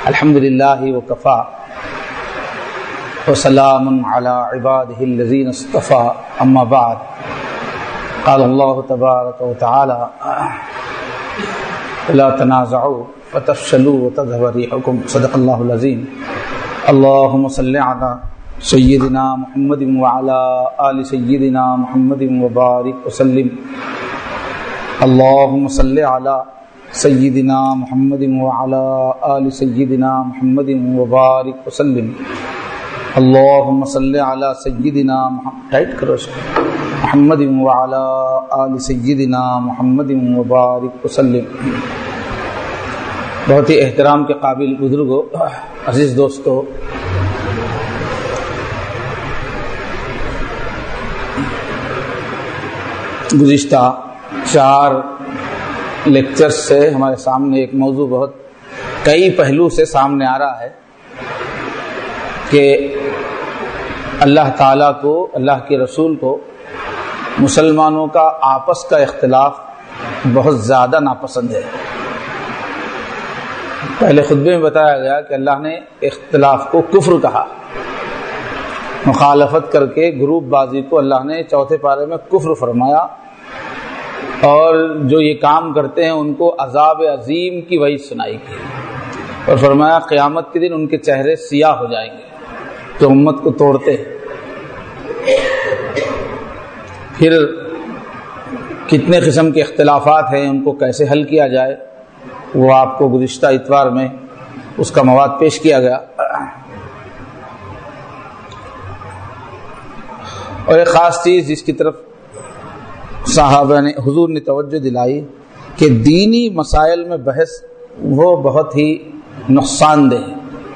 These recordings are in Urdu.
الحمد للہ وکفا وسلام علی عبادہ الذین اصطفى اما بعد قال اللہ تبارک وتعالی لا تنازعوا فتفشلوا وتذهب ريحكم صدق اللہ العظیم. اللهم صل علی سیدنا محمد وعلی آل سیدنا محمد وبارک وسلم. اللهم صل علی سیدنا محمد وعلی آل سیدنا محمد وبارک وسلم. اللهم صل علی سیدنا محمد وعلی آل سیدنا محمد وبارک وسلم. بہت ہی احترام کے قابل بزرگوں، عزیز دوستو، گزشتہ 4 لیکچر سے ہمارے سامنے ایک موضوع بہت کئی پہلو سے سامنے آ رہا ہے کہ اللہ تعالیٰ کو، اللہ کے رسول کو مسلمانوں کا آپس کا اختلاف بہت زیادہ ناپسند ہے. پہلے خطبے میں بتایا گیا کہ اللہ نے اختلاف کو کفر کہا، مخالفت کر کے گروپ بازی کو اللہ نے 4 پارے میں کفر فرمایا، اور جو یہ کام کرتے ہیں ان کو عذاب عظیم کی وعید سنائی گئی، اور فرمایا قیامت کے دن ان کے چہرے سیاہ ہو جائیں گے جو امت کو توڑتے ہیں. پھر کتنے قسم کے اختلافات ہیں، ان کو کیسے حل کیا جائے، وہ آپ کو گزشتہ اتوار میں اس کا مواد پیش کیا گیا. اور ایک خاص چیز جس کی طرف صحابہ نے، حضور نے توجہ دلائی کہ دینی مسائل میں بحث وہ بہت ہی نقصان دہ ہے.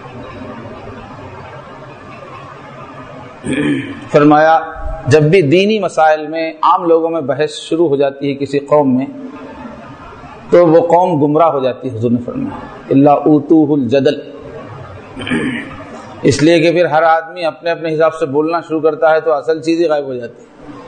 فرمایا جب بھی دینی مسائل میں عام لوگوں میں بحث شروع ہو جاتی ہے کسی قوم میں تو وہ قوم گمراہ ہو جاتی ہے. حضور نے فرمایا الا اوتوہ الجدل، اس لیے کہ پھر ہر آدمی اپنے اپنے حساب سے بولنا شروع کرتا ہے تو اصل چیز ہی غائب ہو جاتی ہے.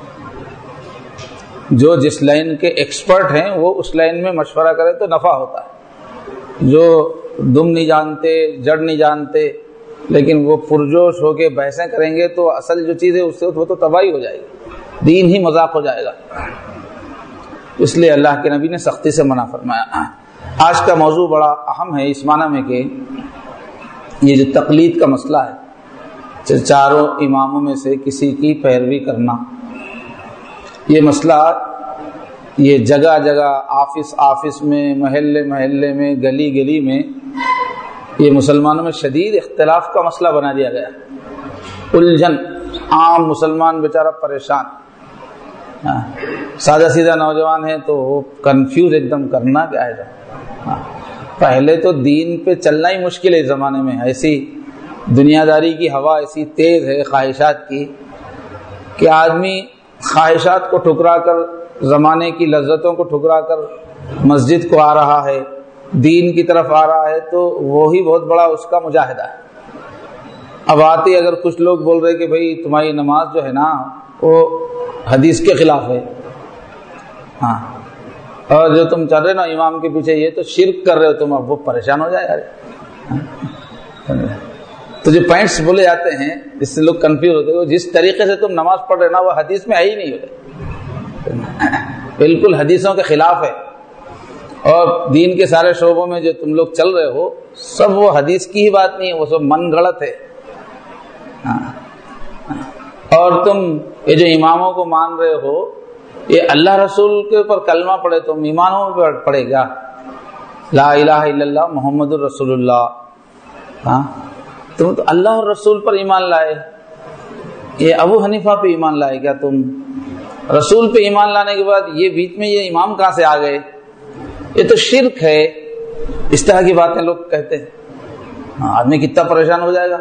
جو جس لائن کے ایکسپرٹ ہیں وہ اس لائن میں مشورہ کرے تو نفع ہوتا ہے. جو دم نہیں جانتے، جڑ نہیں جانتے، لیکن وہ پرجوش ہو کے بحثیں کریں گے تو اصل جو چیز ہے اس سے وہ تو تباہی ہو جائے گی، دین ہی مذاق ہو جائے گا. اس لیے اللہ کے نبی نے سختی سے منع فرمایا. آج کا موضوع بڑا اہم ہے اس معنی میں کہ یہ جو تقلید کا مسئلہ ہے، 4 اماموں میں سے کسی کی پیروی کرنا، یہ مسئلہ یہ جگہ جگہ، آفس میں، محلے میں، گلی میں یہ مسلمانوں میں شدید اختلاف کا مسئلہ بنا دیا گیا. الجھن، عام مسلمان بیچارہ پریشان، سادہ سیدھا نوجوان ہے تو وہ کنفیوز ایک دم، کرنا کیا ہے. پہلے تو دین پہ چلنا ہی مشکل ہے اس زمانے میں. ایسی دنیا داری کی ہوا ایسی تیز ہے خواہشات کی کہ آدمی خواہشات کو ٹھکرا کر، زمانے کی لذتوں کو ٹھکرا کر مسجد کو آ رہا ہے، دین کی طرف آ رہا ہے، تو وہی بہت بڑا اس کا مجاہدہ ہے. اب آتے اگر کچھ لوگ بول رہے کہ بھائی تمہاری نماز جو ہے نا وہ حدیث کے خلاف ہے، ہاں، اور جو تم چل رہے نا امام کے پیچھے یہ تو شرک کر رہے ہو تم، اب وہ پریشان ہو جائے. تو جو پوائنٹس بولے جاتے ہیں جس سے لوگ کنفیوز ہوتے ہیں، جس طریقے سے تم نماز پڑھ رہے نا وہ حدیث میں ہے ہی نہیں ہوتے، بالکل حدیثوں کے خلاف ہے. اور دین کے سارے شعبوں میں جو تم لوگ چل رہے ہو سب وہ حدیث کی ہی بات نہیں ہے، وہ سب من گھڑت ہے. اور تم یہ جو اماموں کو مان رہے ہو، یہ اللہ رسول کے اوپر کلمہ پڑھے تم ایمانوں پر پڑھے گا، لا الہ الا اللہ محمد الرسول اللہ. ہاں، تم تو اللہ اور رسول پر ایمان لائے. یہ ابو حنیفہ پہ ایمان لائے کیا تم؟ رسول پہ ایمان لانے کے بعد یہ بیچ میں یہ امام کہاں سے آ گئے؟ یہ تو شرک ہے. اس طرح کی باتیں لوگ کہتے ہیں. آدمی کتنا پریشان ہو جائے گا.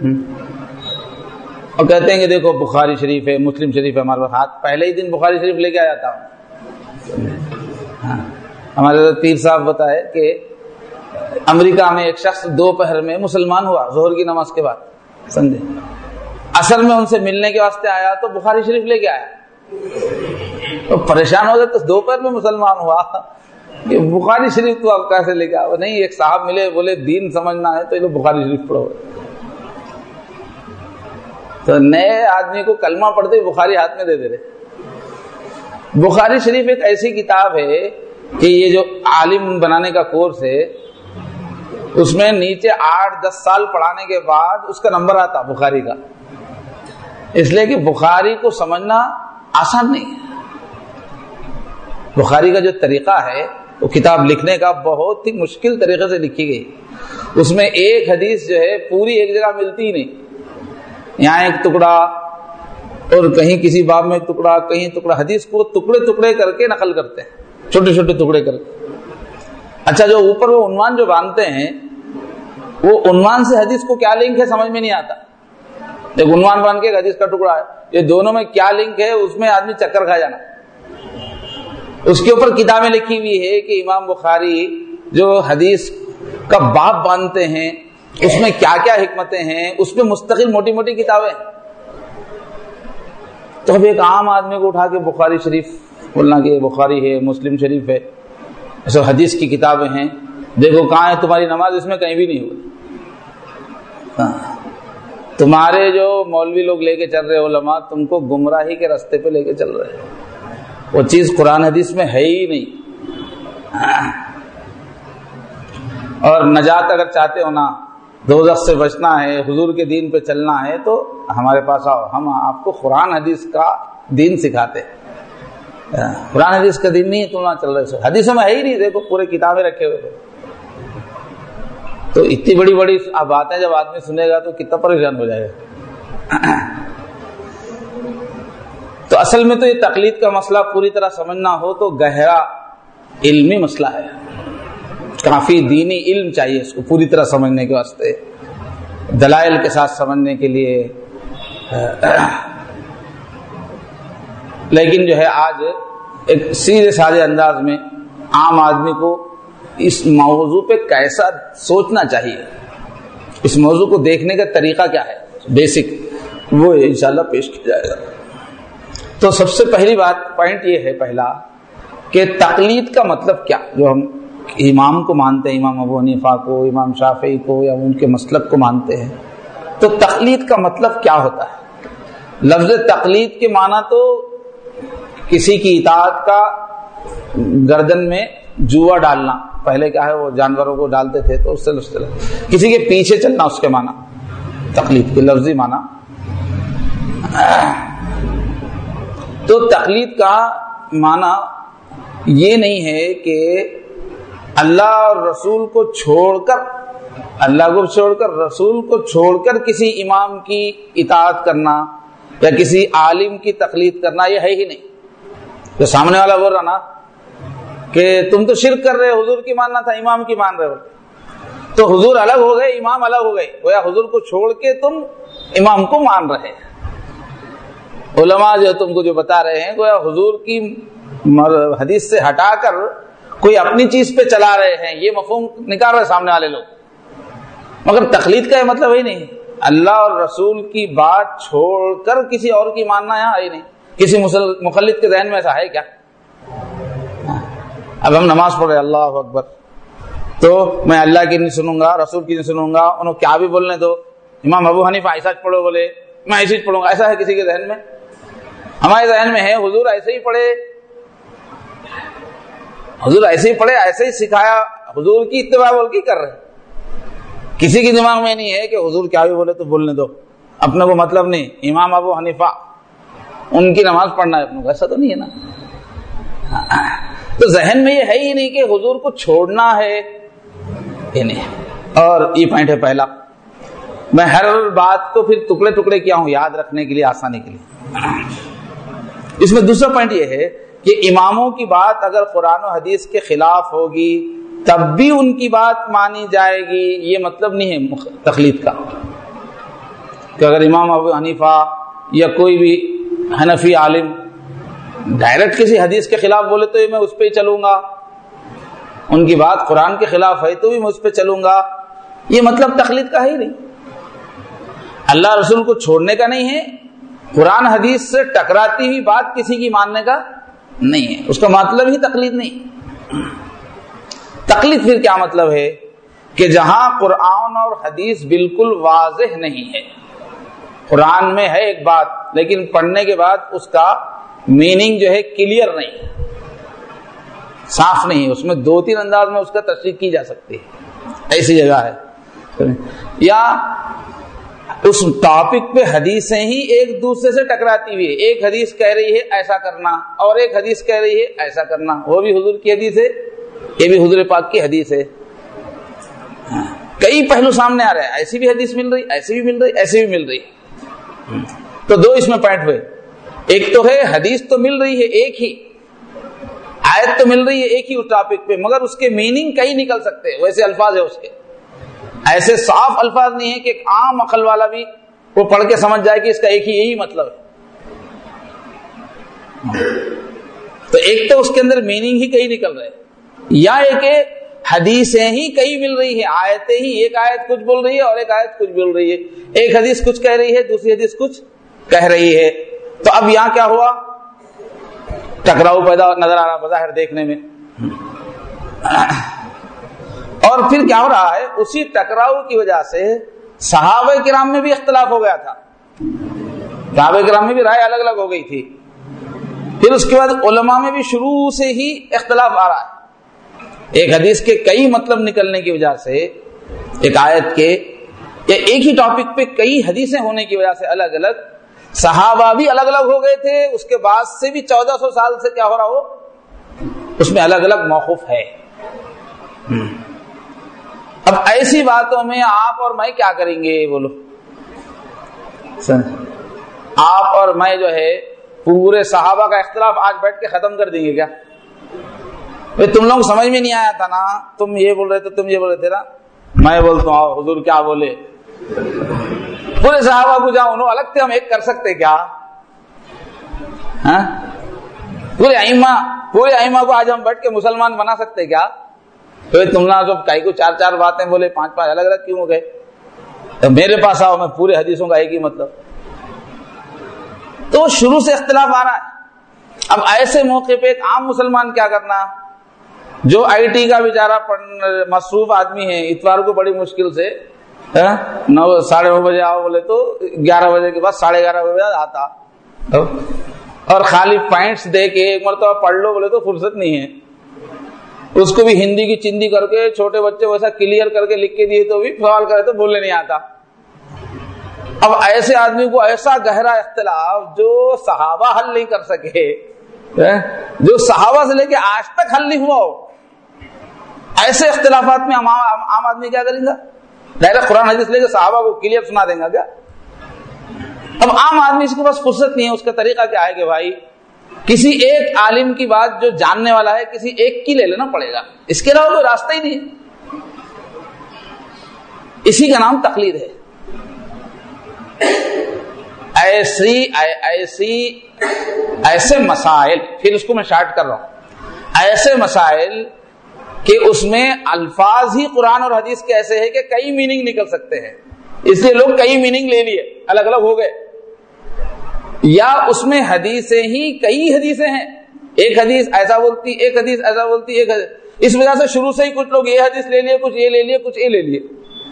اور کہتے ہیں کہ دیکھو بخاری شریف ہے، مسلم شریف ہے ہمارے پاس، ہاتھ پہلے ہی دن بخاری شریف لے کے آ جاتا ہوں. ہمارے پیر صاحب بتائے کہ امریکہ میں ایک شخص دوپہر میں مسلمان ہوا ظہر کی نماز کے بعد، سمجھے، اصل میں ان سے ملنے کے واسطے آیا تو بخاری شریف لے کے آیا، تو پریشان ہو گئے تو دوپہر میں مسلمان ہوا. کہ بخاری شریف تو آپ کیسے لے کے آؤ؟ نہیں، ایک صاحب ملے بولے دین سمجھنا ہے تو یہ بخاری شریف پڑھو. تو نئے آدمی کو کلمہ پڑھتے بخاری ہاتھ میں دے دے رہے. بخاری شریف ایک ایسی کتاب ہے کہ یہ جو عالم بنانے کا کورس ہے اس میں نیچے 8-10 سال پڑھانے کے بعد اس کا نمبر آتا بخاری کا، اس لیے کہ بخاری کو سمجھنا آسان نہیں ہے. بخاری کا جو طریقہ ہے وہ کتاب لکھنے کا بہت ہی مشکل طریقے سے لکھی گئی. اس میں ایک حدیث جو ہے پوری ایک جگہ ملتی ہی نہیں، یہاں ایک ٹکڑا اور کہیں کسی باب میں ٹکڑا، کہیں ٹکڑا. حدیث کو ٹکڑے ٹکڑے کر کے نقل کرتے ہیں، چھوٹے چھوٹے ٹکڑے کر کے. اچھا، جو اوپر وہ عنوان جو باندھتے ہیں وہ عنوان سے حدیث کو کیا لنک ہے سمجھ میں نہیں آتا. ایک عنوان باندھ کے ایک حدیث کا ٹکڑا ہے، یہ دونوں میں کیا لنک ہے اس میں آدمی چکر کھا جانا. اس کے اوپر کتابیں لکھی ہوئی ہے کہ امام بخاری جو حدیث کا باب باندھتے ہیں اس میں کیا کیا حکمتیں ہیں، اس میں مستقل موٹی موٹی کتابیں. تو اب ایک عام آدمی کو اٹھا کے بخاری شریف بولنا کہ بخاری ہے، مسلم شریف ہے، ایسے حدیث کی کتابیں ہیں، دیکھو کہاں ہے تمہاری نماز، اس میں کہیں بھی نہیں ہوئی. تمہارے جو مولوی لوگ لے کے چل رہے علماء تم کو گمراہی کے راستے پہ لے کے چل رہے ہیں، وہ چیز قرآن حدیث میں ہے ہی نہیں. اور نجات اگر چاہتے ہو نا، دوزخ سے بچنا ہے، حضور کے دین پہ چلنا ہے تو ہمارے پاس آؤ، ہم آپ کو قرآن حدیث کا دین سکھاتے ہیں. قرآن حدیث کا دین نہیں ہے تم وہاں چل رہے، حدیثوں میں ہے ہی نہیں، دیکھو پورے کتابیں رکھے ہوئے. تو اتنی بڑی بڑی باتیں جب آدمی سنے گا تو کتنا پریشان ہو جائے گا. تو اصل میں تو یہ تقلید کا مسئلہ پوری طرح سمجھنا ہو تو گہرا علمی مسئلہ ہے، کافی دینی علم چاہیے اس کو پوری طرح سمجھنے کے واسطے، دلائل کے ساتھ سمجھنے کے لیے. لیکن جو ہے آج ایک سیدھے سادے انداز میں عام آدمی کو اس موضوع پہ کیسا سوچنا چاہیے، اس موضوع کو دیکھنے کا طریقہ کیا ہے بیسک، وہ انشاءاللہ پیش کیا جائے گا. تو سب سے پہلی بات پوائنٹ یہ ہے پہلا کہ تقلید کا مطلب کیا. جو ہم امام کو مانتے ہیں، امام ابو حنیفہ کو، امام شافعی کو، یا ان کے مسلک کو مانتے ہیں، تو تقلید کا مطلب کیا ہوتا ہے. لفظ تقلید کے معنی تو کسی کی اطاعت کا گردن میں جوا ڈالنا، پہلے کیا ہے وہ جانوروں کو ڈالتے تھے تو اس سے کسی کے پیچھے چلنا، اس کے معنی تقلید کے لفظی معنی. تو تقلید کا معنی یہ نہیں ہے کہ اللہ اور رسول کو چھوڑ کر، اللہ کو چھوڑ کر، رسول کو چھوڑ کر کسی امام کی اطاعت کرنا یا کسی عالم کی تقلید کرنا، یہ ہے ہی نہیں. جو سامنے والا بول رہا نا کہ تم تو شرک کر رہے، حضور کی ماننا تھا، امام کی مان رہے ہو، تو حضور الگ ہو گئے، امام الگ ہو گئے، گویا حضور کو چھوڑ کے تم امام کو مان رہے. علماء جو تم کو جو بتا رہے ہیں گویا حضور کی حدیث سے ہٹا کر کوئی اپنی چیز پہ چلا رہے ہیں، یہ مفہوم نکال رہے سامنے والے لوگ. مگر تقلید کا یہ مطلب ہی نہیں، اللہ اور رسول کی بات چھوڑ کر کسی اور کی ماننا یہاں ہے نہیں. کسی مخلد کے ذہن میں ایسا ہے کیا؟ اب ہم نماز پڑھ رہے اللہ اکبر، تو میں اللہ کی نہیں سنوں گا، رسول کی نہیں سنوں گا، انہوں کیا بھی بولنے دو، امام ابو حنیفہ ایسا پڑھو بولے میں ایسے ہی پڑھوں گا. ایسا ہے کسی کے ذہن میں؟ ہمارے ذہن میں ہے حضور ایسے ہی پڑھے، حضور ایسے ہی پڑھے، ایسے ہی سکھایا، حضور کی اتباع بول کے کر رہے. کسی کی دماغ میں نہیں ہے کہ حضور کیا بھی بولے تو بولنے دو، اپنے کو مطلب نہیں، امام ابو حنیفہ ان کی نماز پڑھنا ہے اپنے کو، ایسا تو نہیں ہے نا. تو ذہن میں یہ ہے ہی نہیں کہ حضور کو چھوڑنا ہے، یہ نہیں. اور یہ پوائنٹ ہے پہلا. میں ہر بات کو پھر ٹکڑے ٹکڑے کیا ہوں یاد رکھنے کے لیے، آسانی کے لیے. اس میں دوسرا پوائنٹ یہ ہے کہ اماموں کی بات اگر قرآن و حدیث کے خلاف ہوگی تب بھی ان کی بات مانی جائے گی، یہ مطلب نہیں ہے تقلید کا کہ اگر امام ابو حنیفہ یا کوئی بھی حنفی عالم ڈائریکٹ کسی حدیث کے خلاف بولے تو میں اس پہ ہی چلوں گا، ان کی بات قرآن کے خلاف ہے تو بھی میں اس پہ چلوں گا، یہ مطلب تقلید کا ہے ہی نہیں. اللہ رسول کو چھوڑنے کا نہیں ہے، قرآن حدیث سے ٹکراتی ہوئی بات کسی کی ماننے کا نہیں ہے، اس کا مطلب ہی تقلید نہیں. تقلید پھر کیا مطلب ہے کہ جہاں قرآن اور حدیث بالکل واضح نہیں ہے، قرآن میں ہے ایک بات لیکن پڑھنے کے بعد اس کا میننگ جو ہے کلیئر نہیں، صاف نہیں، اس میں دو تین انداز میں اس کا تشریح کی جا سکتی ہے، ایسی جگہ ہے، یا اس ٹاپک پہ حدیثیں ہی ایک دوسرے سے ٹکراتی ہوئی ہے، ایک حدیث کہہ رہی ہے ایسا کرنا اور ایک حدیث کہہ رہی ہے ایسا کرنا، وہ بھی حضور کی حدیث ہے، یہ بھی حضور پاک کی حدیث ہے، کئی پہلو سامنے آ رہے ہیں، ایسی بھی حدیث مل رہی، ایسی بھی مل رہی، ایسی بھی مل رہی، تو دو اس میں پوائنٹ ہوئے، ایک تو ہے حدیث تو مل رہی ہے ایک ہی، آیت تو مل رہی ہے ایک ہی اس ٹاپک پہ، مگر اس کے میننگ کئی نکل سکتے ہیں، ویسے الفاظ ہے اس کے، ایسے صاف الفاظ نہیں ہے کہ ایک عام عقل والا بھی وہ پڑھ کے سمجھ جائے کہ اس کا ایک ہی یہی مطلب ہے، تو ایک تو اس کے اندر میننگ ہی کئی نکل رہے، یا ایک حدیثیں ہی کئی مل رہی ہیں، آیتیں ہی، ایک آیت کچھ بول رہی ہے اور ایک آیت کچھ بول رہی ہے، ایک حدیث کچھ کہہ رہی ہے دوسری حدیث کچھ کہہ رہی ہے، تو اب یہاں کیا ہوا، ٹکراؤ پیدا نظر آ رہا بظاہر دیکھنے میں، اور پھر کیا ہو رہا ہے، اسی ٹکراؤ کی وجہ سے صحابہ کرام میں بھی اختلاف ہو گیا تھا، صحابہ کرام میں بھی رائے الگ الگ ہو گئی تھی، پھر اس کے بعد علماء میں بھی شروع سے ہی اختلاف آ رہا ہے، ایک حدیث کے کئی مطلب نکلنے کی وجہ سے، ایک آیت کے یا ایک ہی ٹاپک پہ کئی حدیثیں ہونے کی وجہ سے الگ الگ، صحابہ بھی الگ الگ ہو گئے تھے، اس کے بعد سے بھی 1400 سال سے کیا ہو رہا ہو، اس میں الگ الگ موقف ہے۔ اب ایسی باتوں میں آپ اور میں کیا کریں گے، بولو، آپ اور میں جو ہے پورے صحابہ کا اختلاف آج بیٹھ کے ختم کر دیں گے کیا؟ تم لوگ سمجھ میں نہیں آیا تھا نا، تم یہ بول رہے تھے، تم یہ بول رہے تھے نا، میں بولتا ہوں حضور کیا بولے، پورے صحابہ کو جہاں انہوں الگ تھے ہم ایک کر سکتے کیا؟ پورے ائمہ کو آج ہم بیٹھ کے مسلمان بنا سکتے کیا؟ تو تم نہ سب کئی کو چار چار باتیں بولے، پانچ پانچ الگ الگ کیوں ہو گئے؟ تو میرے پاس آؤ، میں پورے حدیثوں کا ایک ہی مطلب، تو شروع سے اختلاف آ رہا ہے۔ اب ایسے موقع پہ ایک عام مسلمان کیا کرنا، جو آئی ٹی کا بیچارہ مصروف آدمی ہے، اتوار کو بڑی مشکل سے 9 ساڑھے 9 بجے آؤ بولے تو 11 بجے کے بعد 11:30 بجے آتا، اور خالی پوائنٹس دے کے ایک مرتبہ پڑھ لو بولے تو فرصت نہیں ہے، اس کو بھی ہندی کی چندی کر کے چھوٹے بچے ویسا کلیئر کر کے لکھ کے دیے تو بھی سوال کرے تو بولنے نہیں آتا۔ اب ایسے آدمی کو ایسا گہرا اختلاف جو صحابہ حل نہیں کر سکے، جو صحابہ سے لے کے آج تک حل نہیں ہوا ہو، ایسے اختلافات میں عام آدمی کیا کریں گا؟ ڈائریکٹ قرآن حدیث لے کے صحابہ کو کلیئر سنا دیں گا کیا؟ اب عام آدمی اس کے پاس فرصت نہیں ہے، اس کا طریقہ کیا ہے کہ بھائی کسی ایک عالم کی بات جو جاننے والا ہے کسی ایک کی لے لینا پڑے گا، اس کے علاوہ کوئی راستہ ہی نہیں ہے، اسی کا نام تقلید ہے۔ ایسے مسائل، پھر اس کو میں شارٹ کر رہا ہوں، ایسے مسائل کہ اس میں الفاظ ہی قرآن اور حدیث کے ایسے ہیں کہ کئی میننگ نکل سکتے ہیں، اس لیے لوگ کئی میننگ لے لیے، الگ الگ ہو گئے، یا اس میں حدیثیں ہی کئی حدیثیں ہیں، ایک حدیث ایسا بولتی، ایک حدیث ایسا بولتی، ایک حدیث، اس وجہ سے شروع سے ہی کچھ لوگ یہ حدیث لے لیے، کچھ یہ لے لیے، کچھ یہ لے لیے۔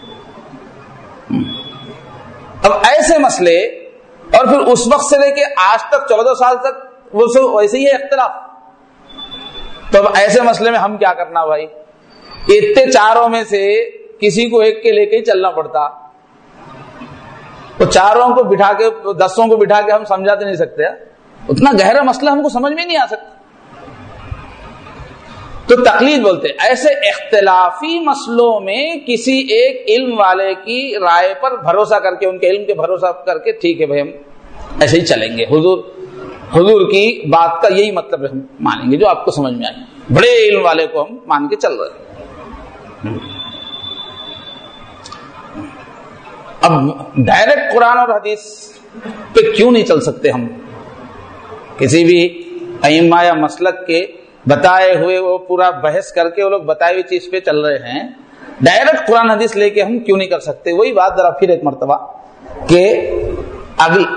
اب ایسے مسئلے، اور پھر اس وقت سے لے کے آج تک 14 سال تک وہ سب ویسے ہی ہے اختلاف، تو اب ایسے مسئلے میں ہم کیا کرنا بھائی؟ اتنے چاروں میں سے کسی کو ایک کے لے کے ہی چلنا پڑتا، تو چاروں کو بٹھا کے 10 کو بٹھا کے ہم سمجھا تو نہیں سکتے، اتنا گہرا مسئلہ ہم کو سمجھ میں نہیں آ سکتا، تو تقلید بولتے ایسے اختلافی مسئلوں میں کسی ایک علم والے کی رائے پر بھروسہ کر کے، ان کے علم کے بھروسہ کر کے ٹھیک ہے بھائی ہم ایسے ہی چلیں گے، حضور کی بات کا یہی مطلب ہم مانیں گے جو آپ کو سمجھ میں آئے، بڑے علم والے کو ہم مان کے چل رہے ہیں۔ اب ڈائریکٹ قرآن اور حدیث پہ کیوں نہیں چل سکتے ہم؟ کسی بھی ائمہ یا مسلک کے بتائے ہوئے وہ پورا بحث کر کے وہ لوگ بتائی ہوئی چیز پہ چل رہے ہیں، ڈائریکٹ قرآن حدیث لے کے ہم کیوں نہیں کر سکتے؟ وہی بات ذرا پھر ایک مرتبہ کہ اگلی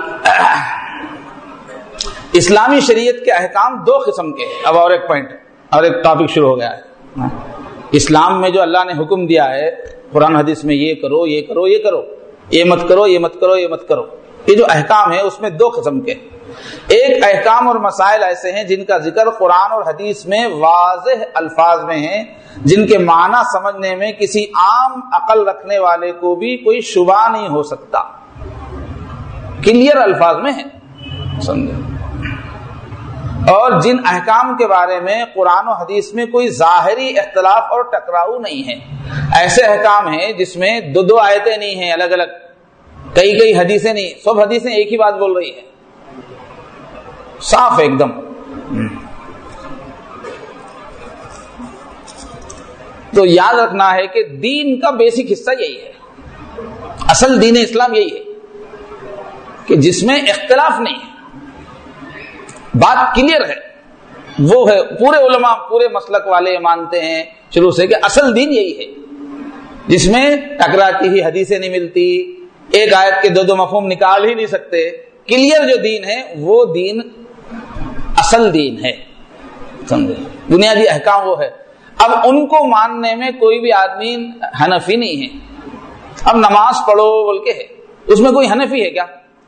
اسلامی شریعت کے احکام 2 قسم کے ہیں۔ اب اور ایک پوائنٹ اور ایک ٹاپک شروع ہو گیا ہے، اسلام میں جو اللہ نے حکم دیا ہے قرآن حدیث میں، یہ کرو یہ کرو یہ کرو، یہ مت کرو یہ مت کرو یہ مت کرو، یہ جو احکام ہے اس میں دو قسم کے، ایک احکام اور مسائل ایسے ہیں جن کا ذکر قرآن اور حدیث میں واضح الفاظ میں ہیں، جن کے معنی سمجھنے میں کسی عام عقل رکھنے والے کو بھی کوئی شبہ نہیں ہو سکتا، کلیئر الفاظ میں ہے، سمجھے، اور جن احکام کے بارے میں قرآن و حدیث میں کوئی ظاہری اختلاف اور ٹکراؤ نہیں ہے، ایسے احکام ہیں جس میں دو آیتیں نہیں ہیں الگ الگ، کئی حدیثیں نہیں، سب حدیثیں ایک ہی بات بول رہی ہیں، صاف ایک دم۔ تو یاد رکھنا ہے کہ دین کا بیسک حصہ یہی ہے، اصل دین اسلام یہی ہے کہ جس میں اختلاف نہیں ہے، بات کلیئر ہے، وہ ہے پورے علماء پورے مسلک والے مانتے ہیں شروع سے کہ اصل دین یہی ہے، جس میں ٹکراتی ہی حدیثیں نہیں ملتی، ایک آیت کے دو مفہوم نکال ہی نہیں سکتے، کلیئر جو دین ہے وہ دین اصل دین ہے، سمجھے، بنیادی احکام وہ ہے۔ اب ان کو ماننے میں کوئی بھی آدمی حنفی نہیں ہے، اب نماز پڑھو بول کے ہے، اس میں کوئی حنفی ہے کیا؟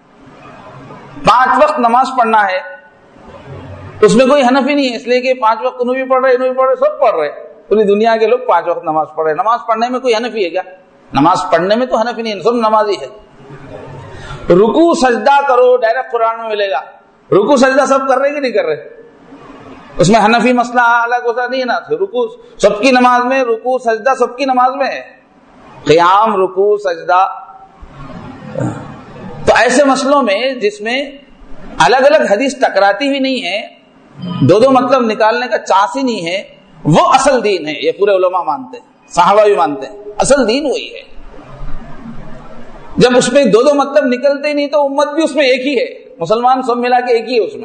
5 وقت نماز پڑھنا ہے، اس میں کوئی حنفی نہیں ہے، اس لیے کہ 5 وقت انہوں بھی پڑھ رہے، انہوں بھی پڑھ رہے، سب پڑھ رہے، پوری دنیا کے لوگ 5 وقت نماز پڑھ رہے، نماز پڑھنے میں کوئی حنفی ہے کیا؟ نماز پڑھنے میں تو حنفی نہیں ہے، سب نمازی ہے۔ رکوع سجدہ کرو، ڈائریکٹ قرآن میں ملے گا، رکوع سجدہ سب کر رہے کہ نہیں کر رہے؟ اس میں حنفی مسئلہ الگ ہوتا نہیں ہے نا، رکوع سب کی نماز میں، رکوع سجدہ سب کی نماز میں ہے، قیام رکوع سجدہ۔ تو ایسے مسئلوں میں جس میں الگ الگ حدیث ٹکراتی بھی نہیں ہے، دو مطلب نکالنے کا چانس ہی نہیں ہے، وہ اصل دین ہے، یہ پورے علماء مانتے ہیں، صحابہ بھی مانتے ہیں، اصل دین وہی ہے۔ جب اس میں دو مطلب نکلتے ہی نہیں تو امت بھی اس میں ایک ہی ہے، مسلمان سب ملا کے ایک ہی ہے اس میں،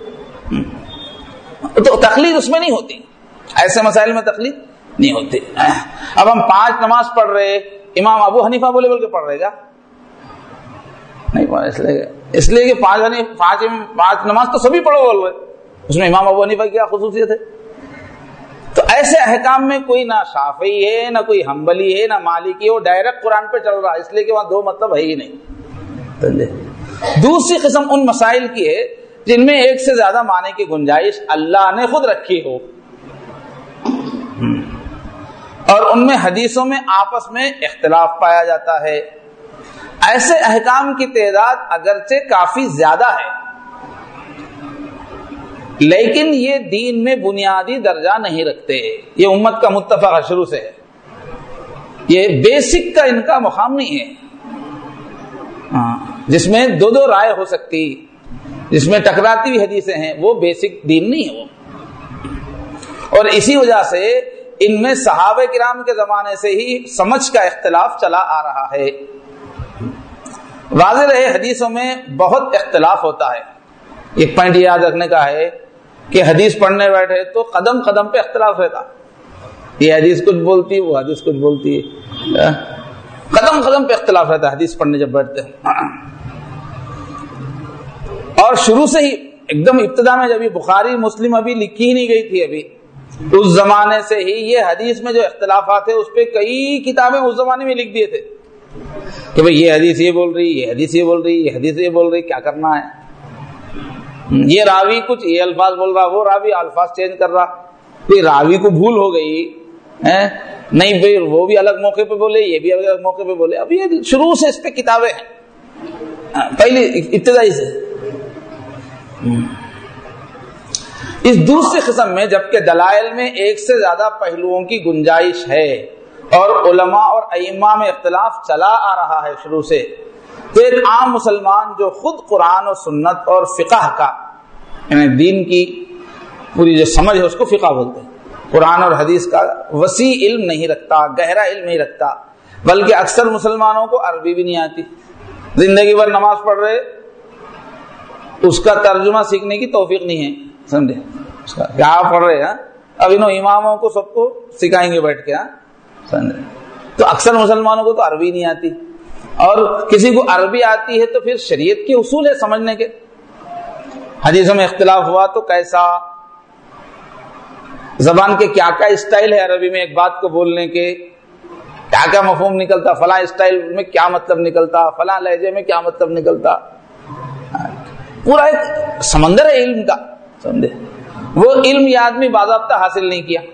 تو تقلید اس میں نہیں ہوتی، ایسے مسائل میں تقلید نہیں ہوتی۔ اب ہم 5 نماز پڑھ رہے، امام ابو حنیفہ بولے بول کے پڑھ رہے گا نہیں پڑھ، اس لیے کہ 5 نماز تو سبھی پڑھو بول رہے، اس میں امام ابو حنیفہ کی کیا خصوصیت ہے؟ تو ایسے احکام میں کوئی نہ شافعی ہے، نہ کوئی حنبلی ہے، نہ مالکی ہے، وہ ڈائریکٹ قرآن پہ چل رہا ہے، اس لیے کہ وہاں دو مطلب ہے ہی نہیں۔ دوسری قسم ان مسائل کی ہے جن میں ایک سے زیادہ معنی کی گنجائش اللہ نے خود رکھی ہو، اور ان میں حدیثوں میں آپس میں اختلاف پایا جاتا ہے، ایسے احکام کی تعداد اگرچہ کافی زیادہ ہے، لیکن یہ دین میں بنیادی درجہ نہیں رکھتے، یہ امت کا متفق شروع سے ہے، یہ بیسک کا ان کا مقام نہیں ہے، جس میں دو رائے ہو سکتی، جس میں ٹکراتی ہوئی حدیثیں ہیں، وہ بیسک دین نہیں ہے وہ۔ اور اسی وجہ سے ان میں صحابہ کرام کے زمانے سے ہی سمجھ کا اختلاف چلا آ رہا ہے۔ واضح رہے حدیثوں میں بہت اختلاف ہوتا ہے، ایک پوائنٹ یاد رکھنے کا ہے کہ حدیث پڑھنے بیٹھے تو قدم قدم پہ اختلاف رہتا، یہ حدیث کچھ بولتی ہے، وہ حدیث کچھ بولتی ہے، قدم قدم پہ اختلاف رہتا ہے حدیث پڑھنے جب بیٹھتے ہیں۔ اور شروع سے ہی ایک دم ابتدا میں جب بخاری مسلم ابھی لکھی ہی نہیں گئی تھی، ابھی اس زمانے سے ہی یہ حدیث میں جو اختلافات ہیں اس پہ کئی کتابیں اس زمانے میں لکھ دیے تھے کہ بھئی یہ حدیث یہ بول رہی، یہ حدیث یہ بول رہی، یہ حدیث یہ بول رہی، کیا کرنا ہے؟ یہ راوی کچھ یہ الفاظ بول رہا، وہ راوی الفاظ چینج کر رہا، کوئی راوی کو بھول ہو گئی نہیں بھئی وہ بھی الگ موقع پہ بولے، یہ بھی الگ موقع پہ بولے۔ اب یہ شروع سے اس پہ کتابیں ہیں، پہلی ابتدائی سے۔ اس دوسری قسم میں جبکہ دلائل میں ایک سے زیادہ پہلوؤں کی گنجائش ہے اور علماء اور ائمہ میں اختلاف چلا آ رہا ہے شروع سے، تو ایک عام مسلمان جو خود قرآن اور سنت اور فقہ کا یعنی دین کی پوری جو سمجھ ہے اس کو فقہ بولتے ہیں، قرآن اور حدیث کا وسیع علم نہیں رکھتا، گہرا علم نہیں رکھتا، بلکہ اکثر مسلمانوں کو عربی بھی نہیں آتی، زندگی بھر نماز پڑھ رہے، اس کا ترجمہ سیکھنے کی توفیق نہیں ہے، سمجھے کیا پڑھ رہے ہیں، اب انہوں اماموں کو سب کو سکھائیں گے بیٹھ کے، سمجھے۔ تو اکثر مسلمانوں کو تو عربی نہیں آتی، اور کسی کو عربی آتی ہے تو پھر شریعت کے اصول ہے سمجھنے کے، حدیثوں میں اختلاف ہوا تو کیسا، زبان کے کیا کیا اسٹائل ہے عربی میں ایک بات کو بولنے کے، کیا کیا مفہوم نکلتا، فلاں اسٹائل میں کیا مطلب نکلتا، فلاں لہجے میں کیا مطلب نکلتا، پورا ایک سمندر ہے علم کا، سمجھے؟ وہ علم یہ آدمی باضابطہ حاصل نہیں کیا۔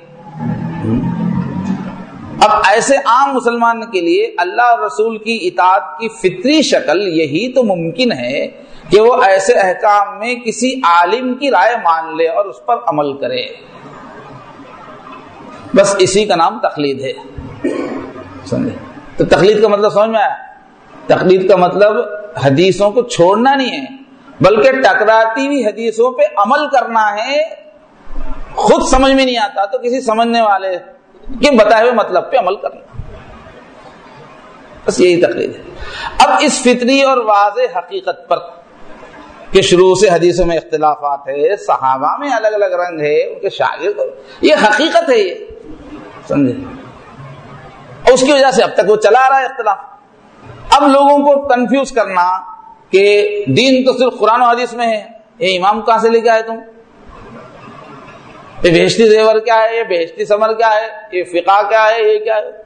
اب ایسے عام مسلمان کے لیے اللہ اور رسول کی اطاعت کی فطری شکل یہی تو ممکن ہے کہ وہ ایسے احکام میں کسی عالم کی رائے مان لے اور اس پر عمل کرے، بس اسی کا نام تقلید ہے، سمجھے؟ تو تقلید کا مطلب سمجھ میں آیا؟ تقلید کا مطلب حدیثوں کو چھوڑنا نہیں ہے، بلکہ ٹکراتی ہوئی حدیثوں پہ عمل کرنا ہے۔ خود سمجھ میں نہیں آتا تو کسی سمجھنے والے کے بتائے ہوئے مطلب پہ عمل کرنا، بس یہی تقلید ہے۔ اب اس فطری اور واضح حقیقت پر کہ شروع سے حدیثوں میں اختلافات ہے، صحابہ میں الگ الگ رنگ ہے، ان کے شاگرد، یہ حقیقت ہے، یہ سمجھے؟ اور اس کی وجہ سے اب تک وہ چلا رہا ہے اختلاف۔ اب لوگوں کو کنفیوز کرنا کہ دین تو صرف قرآن و حدیث میں ہے، یہ امام کہاں سے لے کے آئے تم؟ یہ بہشتی زیور کیا ہے، یہ بہشتی ثمر کیا ہے، یہ فقہ کیا ہے، یہ کیا ہے؟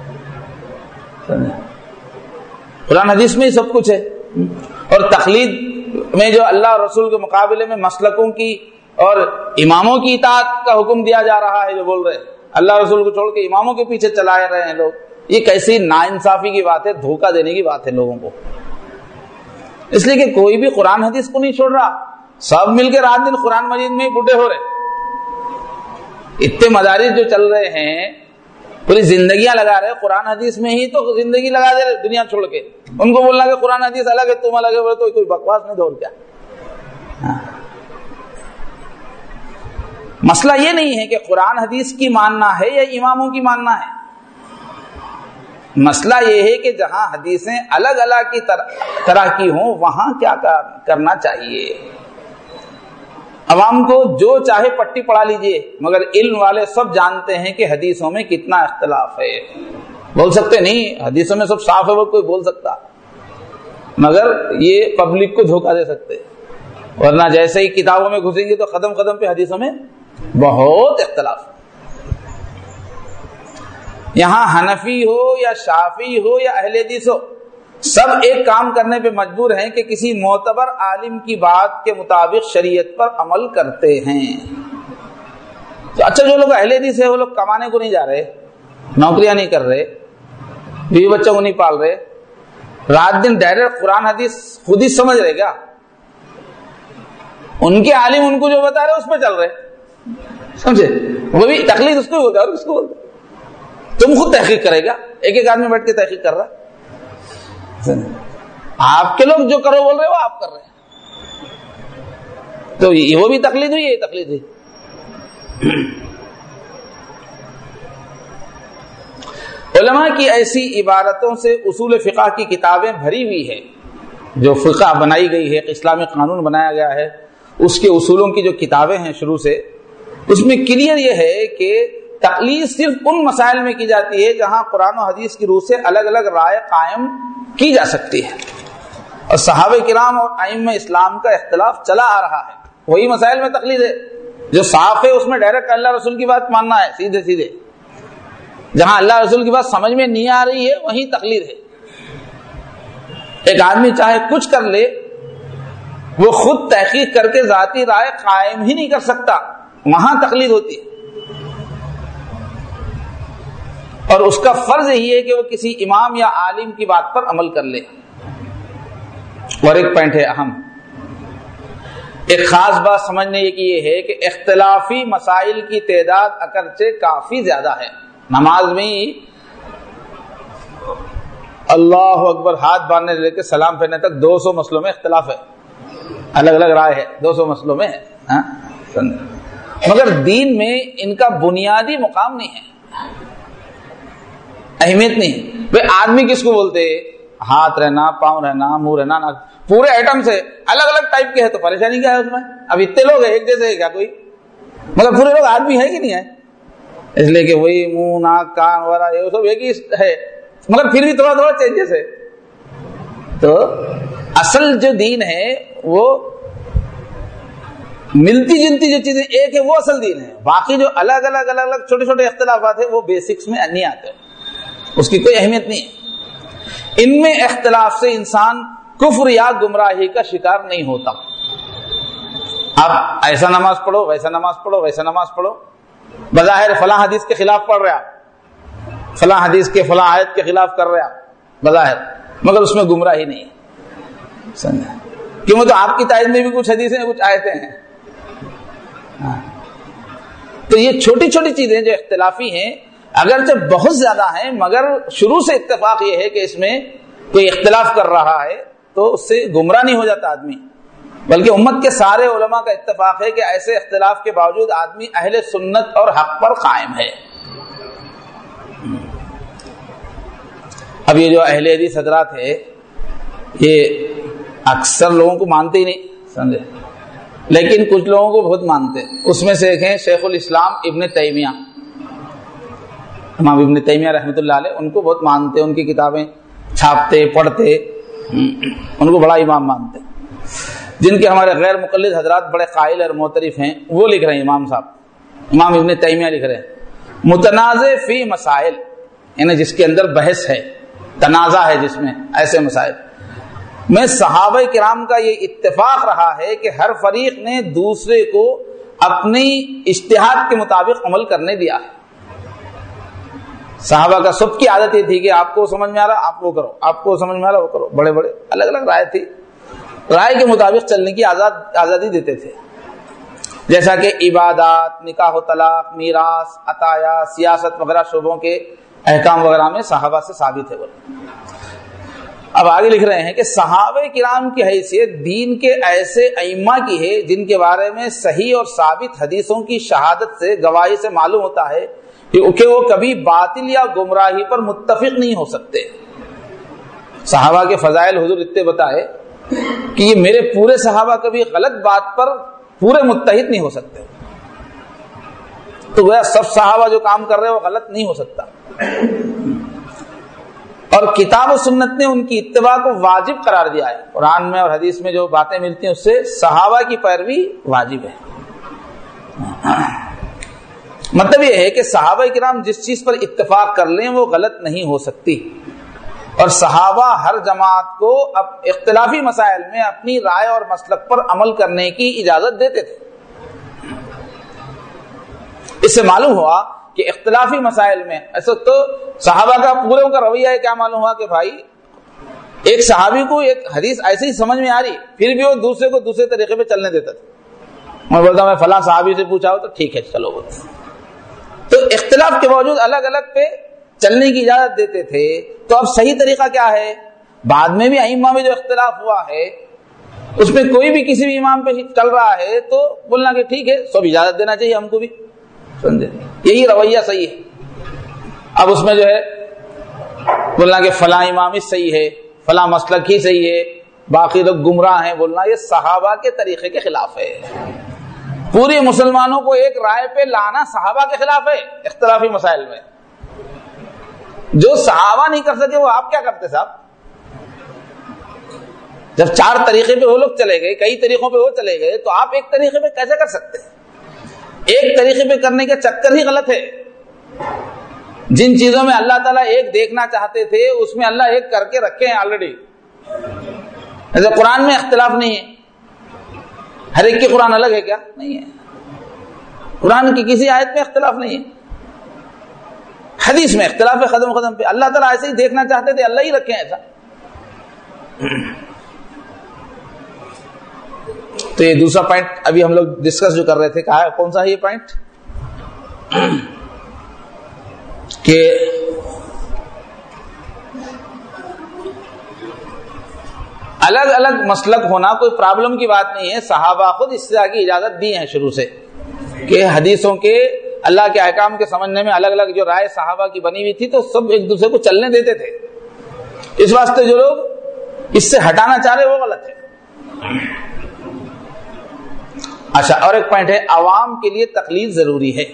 قرآن حدیث میں ہی سب کچھ ہے۔ اور تقلید میں جو اللہ اور رسول کے مقابلے میں مسلکوں کی اور اماموں کی اطاعت کا حکم دیا جا رہا ہے، جو بول رہے ہیں اللہ رسول کو چھوڑ کے اماموں کے پیچھے چلائے رہے ہیں لوگ، یہ کیسی ناانصافی کی بات ہے، دھوکہ دینے کی بات ہے لوگوں کو۔ اس لیے کہ کوئی بھی قرآن حدیث کو نہیں چھوڑ رہا، سب مل کے رات دن قرآن مجید میں ہی بڈھے ہو رہے۔ اتنے مدارس جو چل رہے ہیں، پوری زندگیاں لگا رہے، قرآن حدیث میں ہی تو زندگی لگا دے رہے دنیا چھوڑ کے۔ ان کو بولنا کہ قرآن حدیث الگ ہے تم الگ ہے، تو کوئی بکواس نہیں، دور کیا۔ مسئلہ یہ نہیں ہے کہ قرآن حدیث کی ماننا ہے یا اماموں کی ماننا ہے، مسئلہ یہ ہے کہ جہاں حدیثیں الگ الگ کی طرح کی ہوں وہاں کیا کرنا چاہیے۔ عوام کو جو چاہے پٹی پڑھا لیجئے، مگر علم والے سب جانتے ہیں کہ حدیثوں میں کتنا اختلاف ہے۔ بول سکتے نہیں حدیثوں میں سب صاف ہے، وہ کوئی بول سکتا، مگر یہ پبلک کو دھوکہ دے سکتے، ورنہ جیسے ہی کتابوں میں گھسیں گے تو قدم قدم پہ حدیثوں میں بہت اختلاف۔ یہاں حنفی ہو یا شافعی ہو یا اہل حدیث ہو، سب ایک کام کرنے پہ مجبور ہیں کہ کسی معتبر عالم کی بات کے مطابق شریعت پر عمل کرتے ہیں۔ تو اچھا جو لوگ اہل حدیث ہیں وہ لوگ کمانے کو نہیں جا رہے، نوکریاں نہیں کر رہے، بیوی بچوں کو نہیں پال رہے، رات دن ڈائریکٹ قرآن حدیث خود ہی سمجھ رہے کیا؟ ان کے عالم ان کو جو بتا رہے اس پہ چل رہے، سمجھے؟ وہ بھی تقلید اس کو ہوگا اور کس کو ہوگا؟ تم خود تحقیق کرے گا، ایک ایک آدمی بیٹھ کے تحقیق کر رہا، آپ کے لوگ جو کرو بول رہے وہ آپ کر رہے ہیں، تو وہ بھی تقلید ہوئی، یہ تقلید ہوئی۔ علماء کی ایسی عبارتوں سے اصول فقہ کی کتابیں بھری ہوئی ہے، جو فقہ بنائی گئی ہے، اسلامی قانون بنایا گیا ہے، اس کے اصولوں کی جو کتابیں ہیں شروع سے، اس میں کلیئر یہ ہے کہ تقلید صرف ان مسائل میں کی جاتی ہے جہاں قرآن و حدیث کی روح سے الگ الگ رائے قائم کی جا سکتی ہے، اور صحابہ کرام اور ائمہ اسلام کا اختلاف چلا آ رہا ہے، وہی مسائل میں تقلید ہے۔ جو صاف ہے اس میں ڈائریکٹ اللہ رسول کی بات ماننا ہے، سیدھے سیدھے۔ جہاں اللہ رسول کی بات سمجھ میں نہیں آ رہی ہے وہیں تقلید ہے۔ ایک آدمی چاہے کچھ کر لے، وہ خود تحقیق کر کے ذاتی رائے قائم ہی نہیں کر سکتا، وہاں تقلید ہوتی ہے۔ اور اس کا فرض یہی ہے کہ وہ کسی امام یا عالم کی بات پر عمل کر لے۔ اور ایک پوائنٹ ہے اہم، ایک خاص بات سمجھنے کی یہ ہے کہ اختلافی مسائل کی تعداد اگرچہ کافی زیادہ ہے۔ نماز میں اللہ اکبر ہاتھ باندھنے سے لے کے سلام پھیرنے تک 200 مسئلوں میں اختلاف ہے، الگ الگ رائے ہے، 200 مسئلوں میں ہے، مگر دین میں ان کا بنیادی مقام نہیں ہے، اہمیت نہیں ہے۔ بھئی آدمی کس کو بولتے؟ ہاتھ رہنا، پاؤں رہنا، منہ رہنا، پورے ایٹم سے الگ الگ ٹائپ کے ہے، تو پریشانی کیا ہے اس میں؟ اب اتنے لوگ ہیں، ایک جیسے ہے کیا کوئی؟ مگر پورے لوگ آدمی ہے کہ نہیں ہے؟ اس لیے کہ وہی منہ، ناک، کان وغیرہ یہ سب ایک ہی ہے، مگر پھر بھی تھوڑا تھوڑا چینجز ہے۔ تو اصل جو دین ہے وہ ملتی جلتی جو چیزیں ایک ہے وہ اصل دین ہے، باقی جو الگ الگ چھوٹے چھوٹے اختلافات ہیں وہ بیسکس میں نہیں آتے، اس کی کوئی اہمیت نہیں ہے۔ ان میں اختلاف سے انسان کفر یا گمراہی کا شکار نہیں ہوتا۔ آپ ایسا نماز پڑھو، ویسا نماز پڑھو، ویسا نماز پڑھو، بظاہر فلاں حدیث کے خلاف پڑھ رہے آپ، فلاں حدیث کے فلاں آیت کے خلاف کر رہے آپ بظاہر، مگر اس میں گمراہی نہیں ہے، سمجھا؟ کیوں؟ تو آپ کی تائید میں بھی کچھ حدیثیں کچھ آیتیں ہیں۔ تو یہ چھوٹی چھوٹی چیزیں جو اختلافی ہیں اگرچہ بہت زیادہ ہیں، مگر شروع سے اتفاق یہ ہے کہ اس میں کوئی اختلاف کر رہا ہے تو اس سے گمراہ نہیں ہو جاتا آدمی، بلکہ امت کے سارے علماء کا اتفاق ہے کہ ایسے اختلاف کے باوجود آدمی اہل سنت اور حق پر قائم ہے۔ اب یہ جو اہل حدیث حضرات ہے یہ اکثر لوگوں کو مانتے ہی نہیں، سمجھے، لیکن کچھ لوگوں کو بہت مانتے ہیں۔ اس میں سے ایک ہیں شیخ الاسلام ابن تیمیہ، امام ابن تیمیہ رحمۃ اللہ علیہ، ان کو بہت مانتے، ان کی کتابیں چھاپتے پڑھتے، ان کو بڑا امام مانتے۔ جن کے ہمارے غیر مقلد حضرات بڑے قائل اور معترف ہیں، وہ لکھ رہے ہیں، امام صاحب امام ابن تیمیہ لکھ رہے ہیں متنازع فی مسائل، یعنی جس کے اندر بحث ہے، تنازع ہے جس میں، ایسے مسائل میں صحابہ کرام کا یہ اتفاق رہا ہے کہ ہر فریق نے دوسرے کو اپنی اجتہاد کے مطابق عمل کرنے دیا ہے۔ صحابہ کا سب کی عادت یہ تھی کہ آپ کو سمجھ میں آ رہا آپ وہ کرو، آپ کو سمجھ میں آ رہا وہ کرو، بڑے بڑے الگ الگ رائے تھی، رائے کے مطابق چلنے کی آزادی دیتے تھے، جیسا کہ عبادات، نکاح و طلاق، میراث، عطایا، سیاست وغیرہ شعبوں کے احکام وغیرہ میں صحابہ سے ثابت ہے۔ اب آگے لکھ رہے ہیں کہ صحابہ کرام کی حیثیت دین کے ایسے ائمہ کی ہے جن کے بارے میں صحیح اور ثابت حدیثوں کی شہادت سے، گواہی سے معلوم ہوتا ہے کہ وہ کبھی باطل یا گمراہی پر متفق نہیں ہو سکتے۔ صحابہ کے فضائل حضور اتنے بتائے کہ یہ میرے پورے صحابہ کبھی غلط بات پر پورے متحد نہیں ہو سکتے، تو وہ سب صحابہ جو کام کر رہے ہیں وہ غلط نہیں ہو سکتا۔ اور کتاب و سنت نے ان کی اتباع کو واجب قرار دیا ہے، قرآن میں اور حدیث میں جو باتیں ملتی ہیں اس سے صحابہ کی پیروی واجب ہے۔ مطلب یہ ہے کہ صحابہ کرام جس چیز پر اتفاق کر لیں وہ غلط نہیں ہو سکتی، اور صحابہ ہر جماعت کو اب اختلافی مسائل میں اپنی رائے اور مسلک پر عمل کرنے کی اجازت دیتے تھے۔ اس سے معلوم ہوا کہ اختلافی مسائل میں ایسا تو صحابہ کا پورے کا رویہ ہے، کیا معلوم ہوا کہ بھائی ایک صحابی کو ایک حدیث ایسے ہی سمجھ میں آ رہی، پھر بھی وہ دوسرے کو دوسرے طریقے پہ چلنے دیتا تھا۔ میں بولتا میں فلاں صحابی سے پوچھا ہو تو ٹھیک ہے چلو وہ، تو اختلاف کے باوجود الگ الگ پہ چلنے کی اجازت دیتے تھے۔ تو اب صحیح طریقہ کیا ہے؟ بعد میں بھی ائمہ میں جو اختلاف ہوا ہے اس میں کوئی بھی کسی بھی امام پہ چل رہا ہے تو بولنا کہ ٹھیک ہے، سب اجازت دینا چاہیے ہم کو بھی، سمجھے، یہی رویہ صحیح ہے۔ اب اس میں جو ہے بولنا کہ فلاں امام ہی صحیح ہے، فلاں مسلک ہی صحیح ہے، باقی لوگ گمراہ ہیں، بولنا یہ صحابہ کے طریقے کے خلاف ہے۔ پورے مسلمانوں کو ایک رائے پہ لانا صحابہ کے خلاف ہے اختلافی مسائل میں۔ جو صحابہ نہیں کر سکے وہ آپ کیا کرتے صاحب؟ جب 4 طریقے پہ وہ لوگ چلے گئے، کئی طریقوں پہ وہ چلے گئے، تو آپ ایک طریقے پہ کیسے کر سکتے ہیں؟ ایک طریقے پہ کرنے کا چکر ہی غلط ہے۔ جن چیزوں میں اللہ تعالیٰ ایک دیکھنا چاہتے تھے اس میں اللہ ایک کر کے رکھے ہیں آلریڈی۔ ایسے قرآن میں اختلاف نہیں ہے، ہر ایک کی قرآن الگ ہے کیا؟ نہیں ہے، قرآن کی کسی آیت میں اختلاف نہیں ہے، حدیث میں اختلاف ہے قدم قدم پہ۔ اللہ تعالیٰ ایسے ہی دیکھنا چاہتے تھے، اللہ ہی رکھے ہیں ایسا۔ تو یہ دوسرا پوائنٹ ابھی ہم لوگ ڈسکس جو کر رہے تھے، کہا کون سا ہے یہ پوائنٹ؟ کہ الگ الگ مسلک ہونا کوئی پرابلم کی بات نہیں ہے، صحابہ خود اس طرح کی اجازت دی ہے شروع سے کہ حدیثوں کے اللہ کے احکام کے سمجھنے میں الگ الگ جو رائے صحابہ کی بنی ہوئی تھی تو سب ایک دوسرے کو چلنے دیتے تھے۔ اس واسطے جو لوگ اس سے ہٹانا چاہ رہے وہ غلط ہے۔ اچھا، اور ایک پوائنٹ ہے، عوام کے لیے تقلید ضروری ہے۔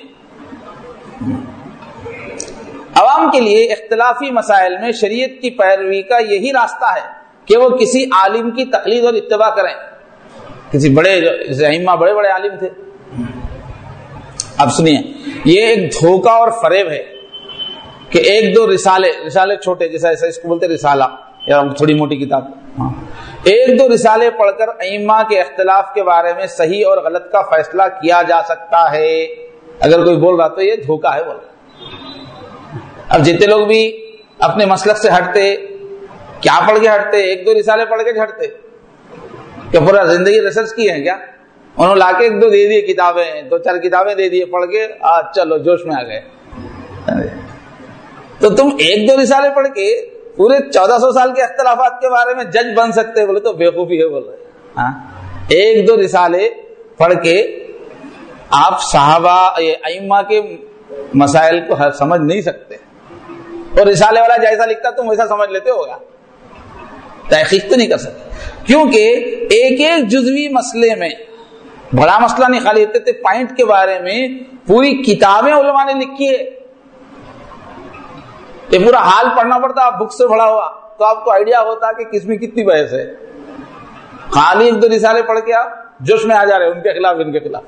عوام کے لیے اختلافی مسائل میں شریعت کی پیروی کا یہی راستہ ہے کہ وہ کسی عالم کی تقلید اور اتباع کریں، کسی بڑے ائمہ بڑے بڑے عالم تھے. اب سنیے, یہ ایک دھوکہ اور فریب ہے کہ ایک دو رسالے چھوٹے, جیسا ایسا اس کو بولتے رسالہ یا تھوڑی موٹی کتاب, ایک دو رسالے پڑھ کر ائمہ کے اختلاف کے بارے میں صحیح اور غلط کا فیصلہ کیا جا سکتا ہے. اگر کوئی بول رہا تو یہ دھوکہ ہے. بول اب جتنے لوگ بھی اپنے مسلک سے ہٹتے, کیا پڑھ کے ہٹتے؟ ایک دو رسالے پڑھ کے ہٹتے. کیا پورا زندگی ریسرچ کی ہے کیا؟ انہوں لا کے ایک دو دے دیے کتابیں, دو چار کتابیں دے دیے پڑھ کے, آج چلو جوش میں آ گئے. تو تم ایک دو رسالے پڑھ کے پورے 1400 سال کے اختلافات کے بارے میں جج بن سکتے بولے تو بیوقوفی ہے. بول رہے ایک دو رسالے پڑھ کے آپ صحابہ ائمہ کے مسائل کو سمجھ نہیں سکتے, اور رسالے والا جیسا لکھتا تم ویسا سمجھ لیتے ہوگا, تحقیق تو نہیں کر سکتے. کیونکہ ایک ایک جزوی مسئلے میں, بڑا مسئلہ نہیں, خالی اتنے پوائنٹ کے بارے میں پوری کتابیں علماء نے لکھی ہے. یہ پورا حال پڑھنا پڑتا, آپ بک سے پڑھا ہوا تو آپ کو آئیڈیا ہوتا کہ کس میں کتنی بحث ہے. خالی ایک دو رسالے پڑھ کے آپ جوش میں آ جا رہے ان کے خلاف ان کے خلاف.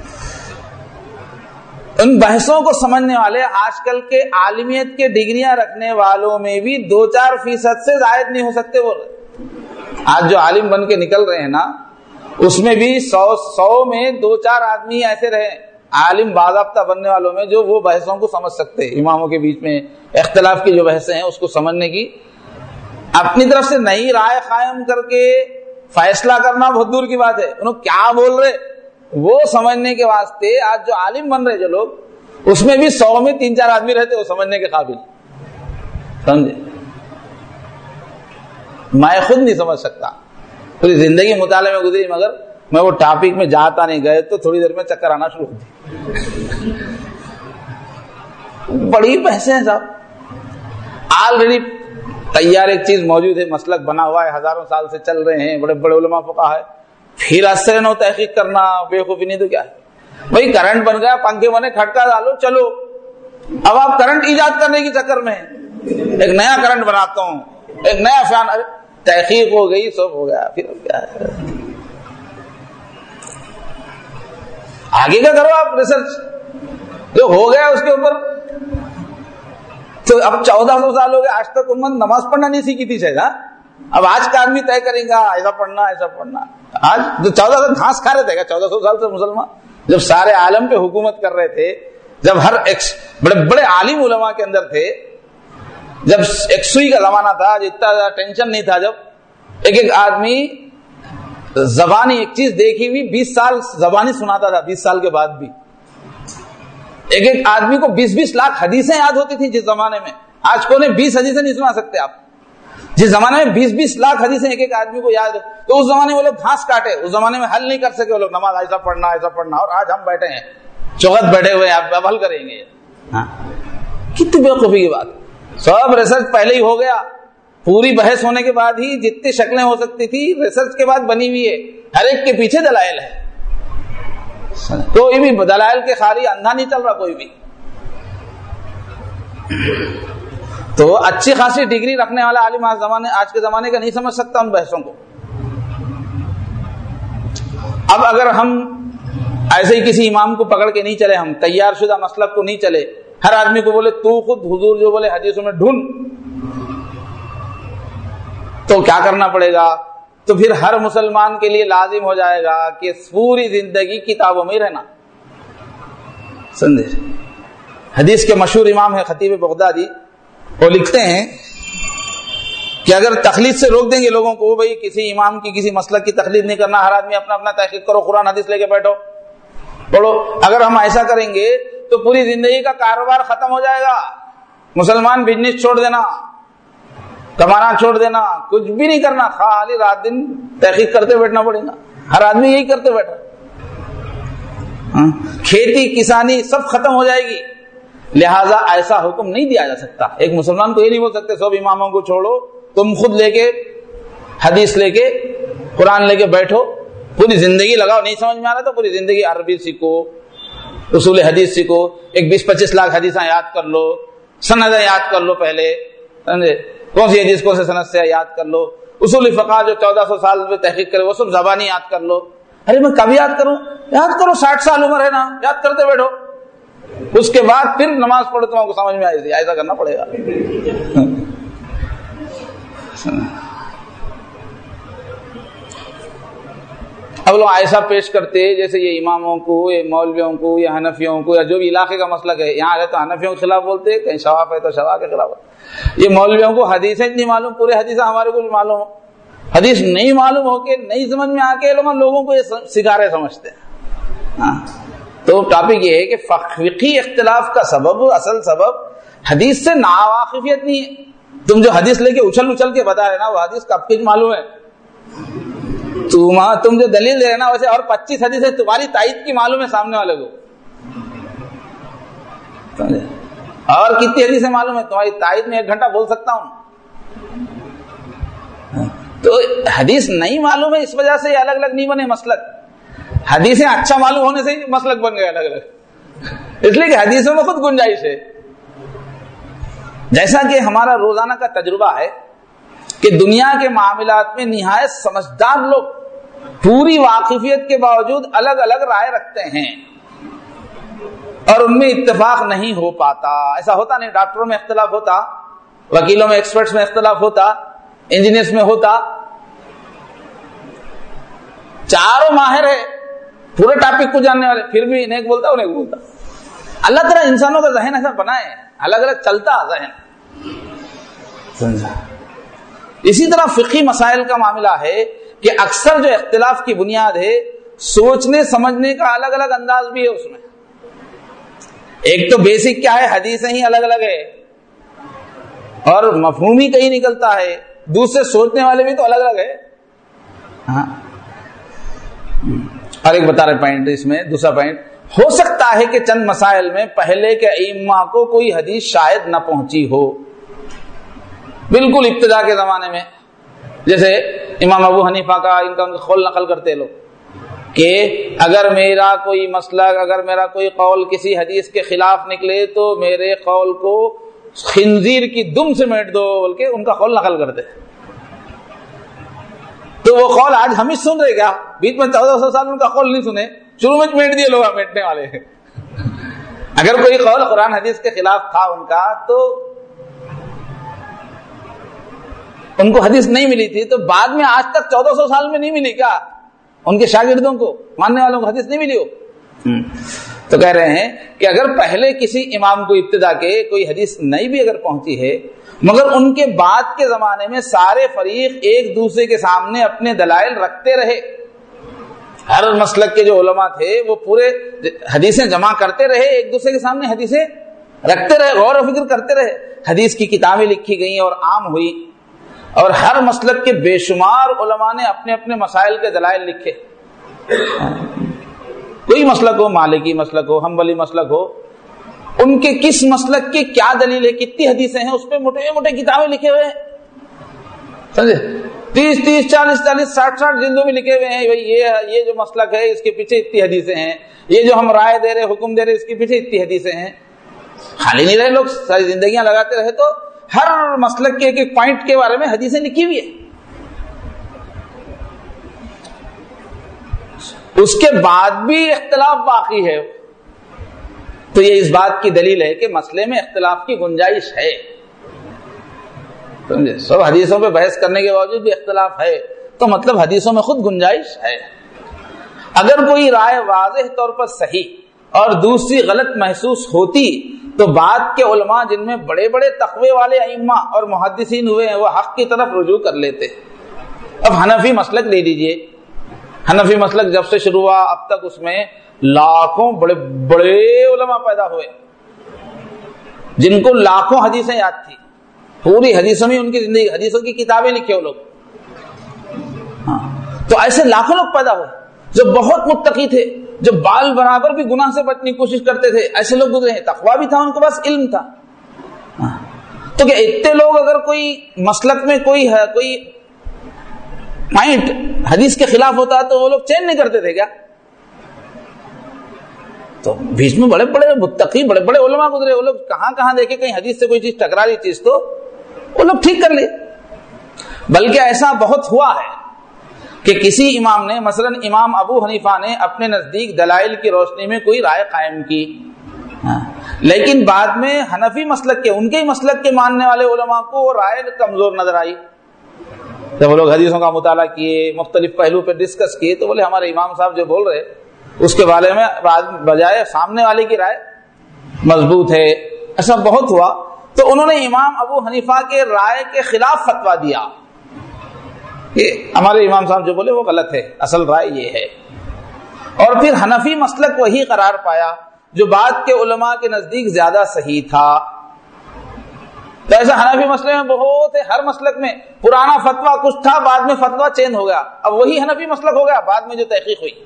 ان بحثوں کو سمجھنے والے آج کل کے عالمیت کے ڈگریاں رکھنے والوں میں بھی 2-4% سے زائد نہیں ہو سکتے. بول رہے آج جو عالم بن کے نکل رہے ہیں نا, اس میں بھی 100 میں 2-4 آدمی ایسے رہے عالم باضابطہ بننے والوں میں جو وہ بحثوں کو سمجھ سکتے. اماموں کے بیچ میں اختلاف کی جو بحثیں ہیں اس کو سمجھنے کی, اپنی طرف سے نئی رائے قائم کر کے فیصلہ کرنا بہت دور کی بات ہے. انہوں کیا بول رہے وہ سمجھنے کے واسطے آج جو عالم بن رہے جو لوگ, اس میں بھی 100 میں 3-4 آدمی رہتے وہ سمجھنے کے قابل. سمجھے؟ میں خود نہیں سمجھ سکتا, پوری زندگی مطالعے میں گزری, مگر میں وہ ٹاپک میں جاتا نہیں, گئے تو تھوڑی دیر میں چکر آنا شروع ہوتی. بڑی بحثیں ہیں صاحب, آلریڈی تیار ایک چیز موجود ہے, مسلک بنا ہوا ہے, ہزاروں سال سے چل رہے ہیں, بڑے بڑے علماء فقہا ہے, پھر اثر نو تحقیق کرنا بیوقوفی نہیں تو کیا ہے. بھائی کرنٹ بن گیا, پنکھے بنے, کھٹکا ڈالو, چلو. اب آپ کرنٹ ایجاد کرنے کے چکر میں ایک نیا کرنٹ بناتا ہوں, ایک نیا فین, تحقیق ہو گئی, سب ہو گیا, پھر کیا ہے آگے کا کرو آپ ریسرچ, جو ہو گیا اس کے اوپر. تو اب 1400 سال ہو گئے, آج تک امت نماز پڑھنا نہیں سیکھی تھی شاید. اب آج کا آدمی طے کرے گا ایسا پڑھنا ایسا پڑھنا. آج جو 1400 گھاس کھا رہے تھے 1400 سال سے مسلمان, جب سارے عالم پہ حکومت کر رہے تھے, جب ہر بڑے بڑے عالم علماء کے اندر تھے, جب ایک سوئی کا زمانہ تھا, اتنا زیادہ ٹینشن نہیں تھا, جب ایک آدمی زبانی ایک چیز دیکھی ہوئی 20 سال زبانی سناتا تھا, 20 سال کے بعد بھی ایک آدمی کو 20-20 لاکھ حدیثیں یاد ہوتی تھی جس زمانے میں. آج کوئی 20 حدیثیں نہیں سنا سکتے آپ. جس زمانے میں 20-20 لاکھ حدیثیں ایک عادمی کو یاد ہے, تو اس زمانے میں وہ لوگ گھاس کاٹے, اس زمانے میں حل نہیں کر سکے وہ لوگ, نماز ایسا پڑھنا ایسا پڑھنا, اور آج ہم بیٹھے ہیں چوہد بیٹھے ہوئے, اب حل کریں گے. کتنی بیوقوفی کی بات. سب ریسرچ پہلے ہی ہو گیا, پوری بحث ہونے کے بعد ہی جتنی شکلیں ہو سکتی تھی ریسرچ کے بعد بنی ہوئی ہے, ہر ایک کے پیچھے دلائل ہے. کوئی بھی دلائل کے خالی اندھا نہیں چل رہا کوئی بھی. تو اچھی خاصی ڈگری رکھنے والا عالم آج کے زمانے کا نہیں سمجھ سکتا ان بحثوں کو. اب اگر ہم ایسے ہی کسی امام کو پکڑ کے نہیں چلے, ہم تیار شدہ مسلک کو نہیں چلے, ہر آدمی کو بولے تو خود حضور جو بولے حدیثوں میں ڈھونڈ, تو کیا کرنا پڑے گا؟ تو پھر ہر مسلمان کے لیے لازم ہو جائے گا کہ پوری زندگی کتابوں میں ہی رہنا. سمجھے؟ حدیث کے مشہور امام ہے خطیب بغدادی, وہ لکھتے ہیں کہ اگر تقلید سے روک دیں گے لوگوں کو, بھائی کسی امام کی کسی مسلک کی تقلید نہیں کرنا, ہر آدمی اپنا اپنا تحقیق کرو, قرآن حدیث لے کے بیٹھو پڑھو, اگر ہم ایسا کریں گے تو پوری زندگی کا کاروبار ختم ہو جائے گا. مسلمان بزنس چھوڑ دینا, کمانا چھوڑ دینا, کچھ بھی نہیں کرنا, خالی رات دن تحقیق کرتے بیٹھنا پڑے گا. ہر آدمی یہی کرتے بیٹھا, کھیتی کسانی سب ختم ہو جائے گی. لہذا ایسا حکم نہیں دیا جا سکتا. ایک مسلمان کو یہ نہیں بول سکتے سب اماموں کو چھوڑو, تم خود لے کے حدیث لے کے قرآن لے کے بیٹھو, پوری زندگی لگاؤ. نہیں سمجھ میں آ رہا تو پوری زندگی عربی سیکھو, اصول حدیث سیکھو, ایک 20-25 لاکھ حدیثیں یاد کر لو, سندیں یاد کر لو پہلے, سمجھے کون سی حدیث کون سے سند سے یاد کر لو, اصول فقہ جو 1400 سال میں تحقیق کرے وہ سب زبانی یاد کر لو. ارے میں کب یاد کروں؟ یاد کرو، 60 سال عمر ہے نا، یاد کرتے بیٹھو، اس کے بعد پھر نماز پڑھو، تمہیں کو سمجھ میں آئے، ایسا کرنا پڑے گا۔ اب لوگ ایسا پیش کرتے جیسے یہ اماموں کو، یہ مولویوں کو، یا حنفیوں کو، یا جو بھی علاقے کا مسلک ہے، یہاں ہے تو حنفیوں کے خلاف بولتے، کہیں شواف ہے تو شواف کے خلاف۔ یہ مولویوں کو حدیثیں نہیں معلوم، پورے حدیثیں ہمارے کو معلوم ہو، حدیث نہیں معلوم ہو کے نہیں سمجھ میں آ کے لوگوں کو یہ سکھارے سمجھتے ہیں۔ تو ٹاپک یہ ہے کہ فقہی اختلاف کا سبب، اصل سبب حدیث سے ناواقفیت نہیں ہے۔ تم جو حدیث لے کے اچھل کے بتا رہے نا، وہ حدیث کب کی معلوم ہے؟ تم جو دلیل دے رہے نا ویسے اور 25 حدیثیں تمہاری تائید کی معلوم ہے سامنے والے کو، اور کتنی حدیثیں معلوم ہے تمہاری تائید میں 1 گھنٹہ بول سکتا ہوں۔ تو حدیث نہیں معلوم ہے، اس وجہ سے یہ الگ الگ نہیں بنے مسلک۔ حدیثیں اچھا معلوم ہونے سے ہی مسلک بن گئے الگ الگ، اس لیے کہ حدیثوں میں خود گنجائش ہے۔ جیسا کہ ہمارا روزانہ کا تجربہ ہے کہ دنیا کے معاملات میں نہایت سمجھدار لوگ پوری واقفیت کے باوجود الگ الگ رائے رکھتے ہیں اور ان میں اتفاق نہیں ہو پاتا۔ ایسا ہوتا نہیں، ڈاکٹروں میں اختلاف ہوتا، وکیلوں میں، ایکسپرٹس میں اختلاف ہوتا، انجینئرس میں ہوتا، چاروں ماہر ہے پورے ٹاپک کو جاننے والے، پھر بھی انہیں بولتا انہیں بولتا۔ اللہ تعالیٰ انسانوں کا ذہن ایسا بنائے، الگ الگ چلتا ذہن، سمجھا۔ اسی طرح فقہی مسائل کا معاملہ ہے کہ اکثر جو اختلاف کی بنیاد ہے سوچنے سمجھنے کا الگ الگ انداز بھی ہے اس میں۔ ایک تو بیسک کیا ہے، حدیثیں ہی الگ الگ ہے اور مفہوم ہی کہیں نکلتا ہے، دوسرے سوچنے والے بھی تو الگ الگ ہے۔ ہاں، اور ایک بتا رہے پوائنٹ اس میں، دوسرا پوائنٹ، ہو سکتا ہے کہ چند مسائل میں پہلے کے ائمہ کو کوئی حدیث شاید نہ پہنچی ہو، بالکل ابتدا کے زمانے میں، جیسے امام ابو حنیفہ کا ان کا قول نقل کرتے لوگ کہ اگر میرا کوئی مسلک، اگر میرا کوئی قول کسی حدیث کے خلاف نکلے تو میرے قول کو خنزیر کی دم سے میٹ دو بول کے ان کا قول نقل کرتے۔ تو وہ قول آج ہم ہی سن رہے، کیا بیچ میں 1400 سال ان کا قول نہیں سنے، شروع میں میٹ دیے لوگ میٹنے والے۔ اگر کوئی قول قرآن حدیث کے خلاف تھا ان کا تو ان کو حدیث نہیں ملی تھی، تو بعد میں آج تک 1400 سال میں نہیں ملی کیا ان کے شاگردوں کو، ماننے والوں کو حدیث نہیں ملی ہو؟ تو کہہ رہے ہیں کہ اگر پہلے کسی امام کو ابتدا کے کوئی حدیث نہیں بھی اگر پہنچی ہے، مگر ان کے بعد کے زمانے میں سارے فریق ایک دوسرے کے سامنے اپنے دلائل رکھتے رہے، ہر مسلک کے جو علماء تھے وہ پورے حدیثیں جمع کرتے رہے، ایک دوسرے کے سامنے حدیثیں رکھتے رہے، غور و فکر کرتے رہے، حدیث کی کتابیں لکھی گئیں اور عام ہوئی، اور ہر مسلک کے بے شمار علماء نے اپنے اپنے مسائل کے دلائل لکھے۔ کوئی مسلک ہو، مالکی مسلک ہو، حنبلی مسلک ہو، ان کے کس مسلک کی کیا دلیل ہے، کتنی حدیثیں ہیں، اس پہ موٹے موٹے کتابیں لکھے ہوئے ہیں، سمجھے، 30 40 60 جلدوں میں لکھے ہوئے ہیں، یہ جو مسلک ہے اس کے پیچھے اتنی حدیثیں ہیں، یہ جو ہم رائے دے رہے، حکم دے رہے، اس کے پیچھے اتنی حدیثیں ہیں۔ خالی نہیں رہے لوگ، ساری زندگیاں لگاتے رہے، تو ہر مسلک کے ایک پوائنٹ کے بارے میں حدیثیں لکھی ہوئی ہیں۔ اس کے بعد بھی اختلاف باقی ہے، تو یہ اس بات کی دلیل ہے کہ مسئلے میں اختلاف کی گنجائش ہے، سمجھے، سب حدیثوں پہ بحث کرنے کے باوجود بھی اختلاف ہے، تو مطلب حدیثوں میں خود گنجائش ہے۔ اگر کوئی رائے واضح طور پر صحیح اور دوسری غلط محسوس ہوتی تو بعد کے علماء جن میں بڑے بڑے تقوی والے ائمہ اور محدثین ہوئے ہیں وہ حق کی طرف رجوع کر لیتے۔ اب حنفی مسلک لے لیجئے، حنفی مسلک جب سے شروع ہوا اب تک اس میں لاکھوں بڑے بڑے علماء پیدا ہوئے جن کو لاکھوں حدیثیں یاد تھی، پوری حدیثوں میں ان کی زندگی، حدیثوں کی کتابیں لکھے وہ لوگ۔ تو ایسے لاکھوں لوگ پیدا ہوئے جو بہت متقی تھے، جو بال برابر بھی گناہ سے بچنے کی کوشش کرتے تھے، ایسے لوگ گزرے ہیں، تقویٰ بھی تھا ان کے پاس، علم تھا۔ تو کہ اتنے لوگ اگر کوئی مسلک میں کوئی پوائنٹ حدیث کے خلاف ہوتا تو وہ لوگ چین نہیں کرتے تھے کیا؟ تو بیچ میں بڑے بڑے متقی بڑے بڑے علماء گزرے، وہ لوگ کہاں کہاں دیکھے کہیں حدیث سے کوئی چیز ٹکرا رہی چیز تو وہ لوگ ٹھیک کر لے۔ بلکہ ایسا بہت ہوا ہے کہ کسی امام نے مثلا امام ابو حنیفہ نے اپنے نزدیک دلائل کی روشنی میں کوئی رائے قائم کی، لیکن بعد میں حنفی مسلک کے، ان کے ہی مسلک کے ماننے والے علماء کو وہ رائے کمزور نظر آئی، جب وہ لوگ حدیثوں کا مطالعہ کیے، مختلف پہلو پہ ڈسکس کیے، تو بولے ہمارے امام صاحب جو بول رہے اس کے بارے میں بجائے سامنے والے کی رائے مضبوط ہے۔ ایسا بہت ہوا، تو انہوں نے امام ابو حنیفہ کے رائے کے خلاف فتویٰ دیا کہ ہمارے امام صاحب جو بولے وہ غلط ہے، اصل رائے یہ ہے، اور پھر حنفی مسلک وہی قرار پایا جو بعد کے علماء کے نزدیک زیادہ صحیح تھا۔ تو ایسا حنفی مسئلے میں بہت ہے، ہر مسلک میں پرانا فتویٰ کچھ تھا، بعد میں فتویٰ چینج ہو گیا، اب وہی حنفی مسلک ہو گیا بعد میں جو تحقیق ہوئی۔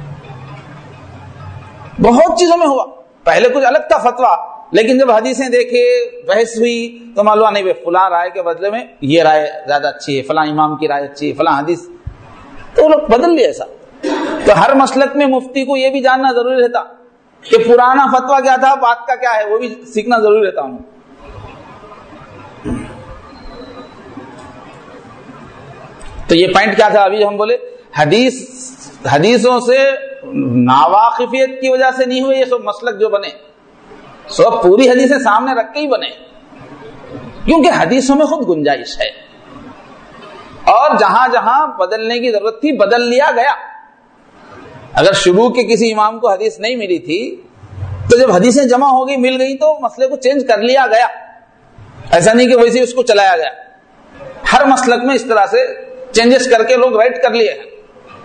بہت چیزوں میں ہوا، پہلے کچھ الگ تھا فتویٰ، لیکن جب حدیثیں دیکھے، بحث ہوئی، تو معلوم نہیں فلاں رائے کے بدلے میں یہ رائے زیادہ اچھی ہے، فلاں امام کی رائے اچھی ہے، فلاں حدیث، تو لوگ بدل لیا ایسا۔ تو ہر مسلک میں مفتی کو یہ بھی جاننا ضروری رہتا کہ پرانا فتویٰ کیا تھا، بات کا کیا ہے، وہ بھی سیکھنا ضروری رہتا ہوں۔ تو یہ پوائنٹ کیا تھا ابھی ہم بولے، حدیثوں سے ناواقفیت کی وجہ سے نہیں ہوئے یہ سب مسلک جو بنے، سب پوری حدیثیں سامنے رکھ کے ہی بنے، کیونکہ حدیثوں میں خود گنجائش ہے، اور جہاں جہاں بدلنے کی ضرورت تھی بدل لیا گیا۔ اگر شروع کے کسی امام کو حدیث نہیں ملی تھی تو جب حدیثیں جمع ہو گئی، مل گئی، تو مسئلے کو چینج کر لیا گیا، ایسا نہیں کہ ویسے اس کو چلایا گیا۔ ہر مسلک میں اس طرح سے چینجز کر کے لوگ رائٹ کر لیے ہیں۔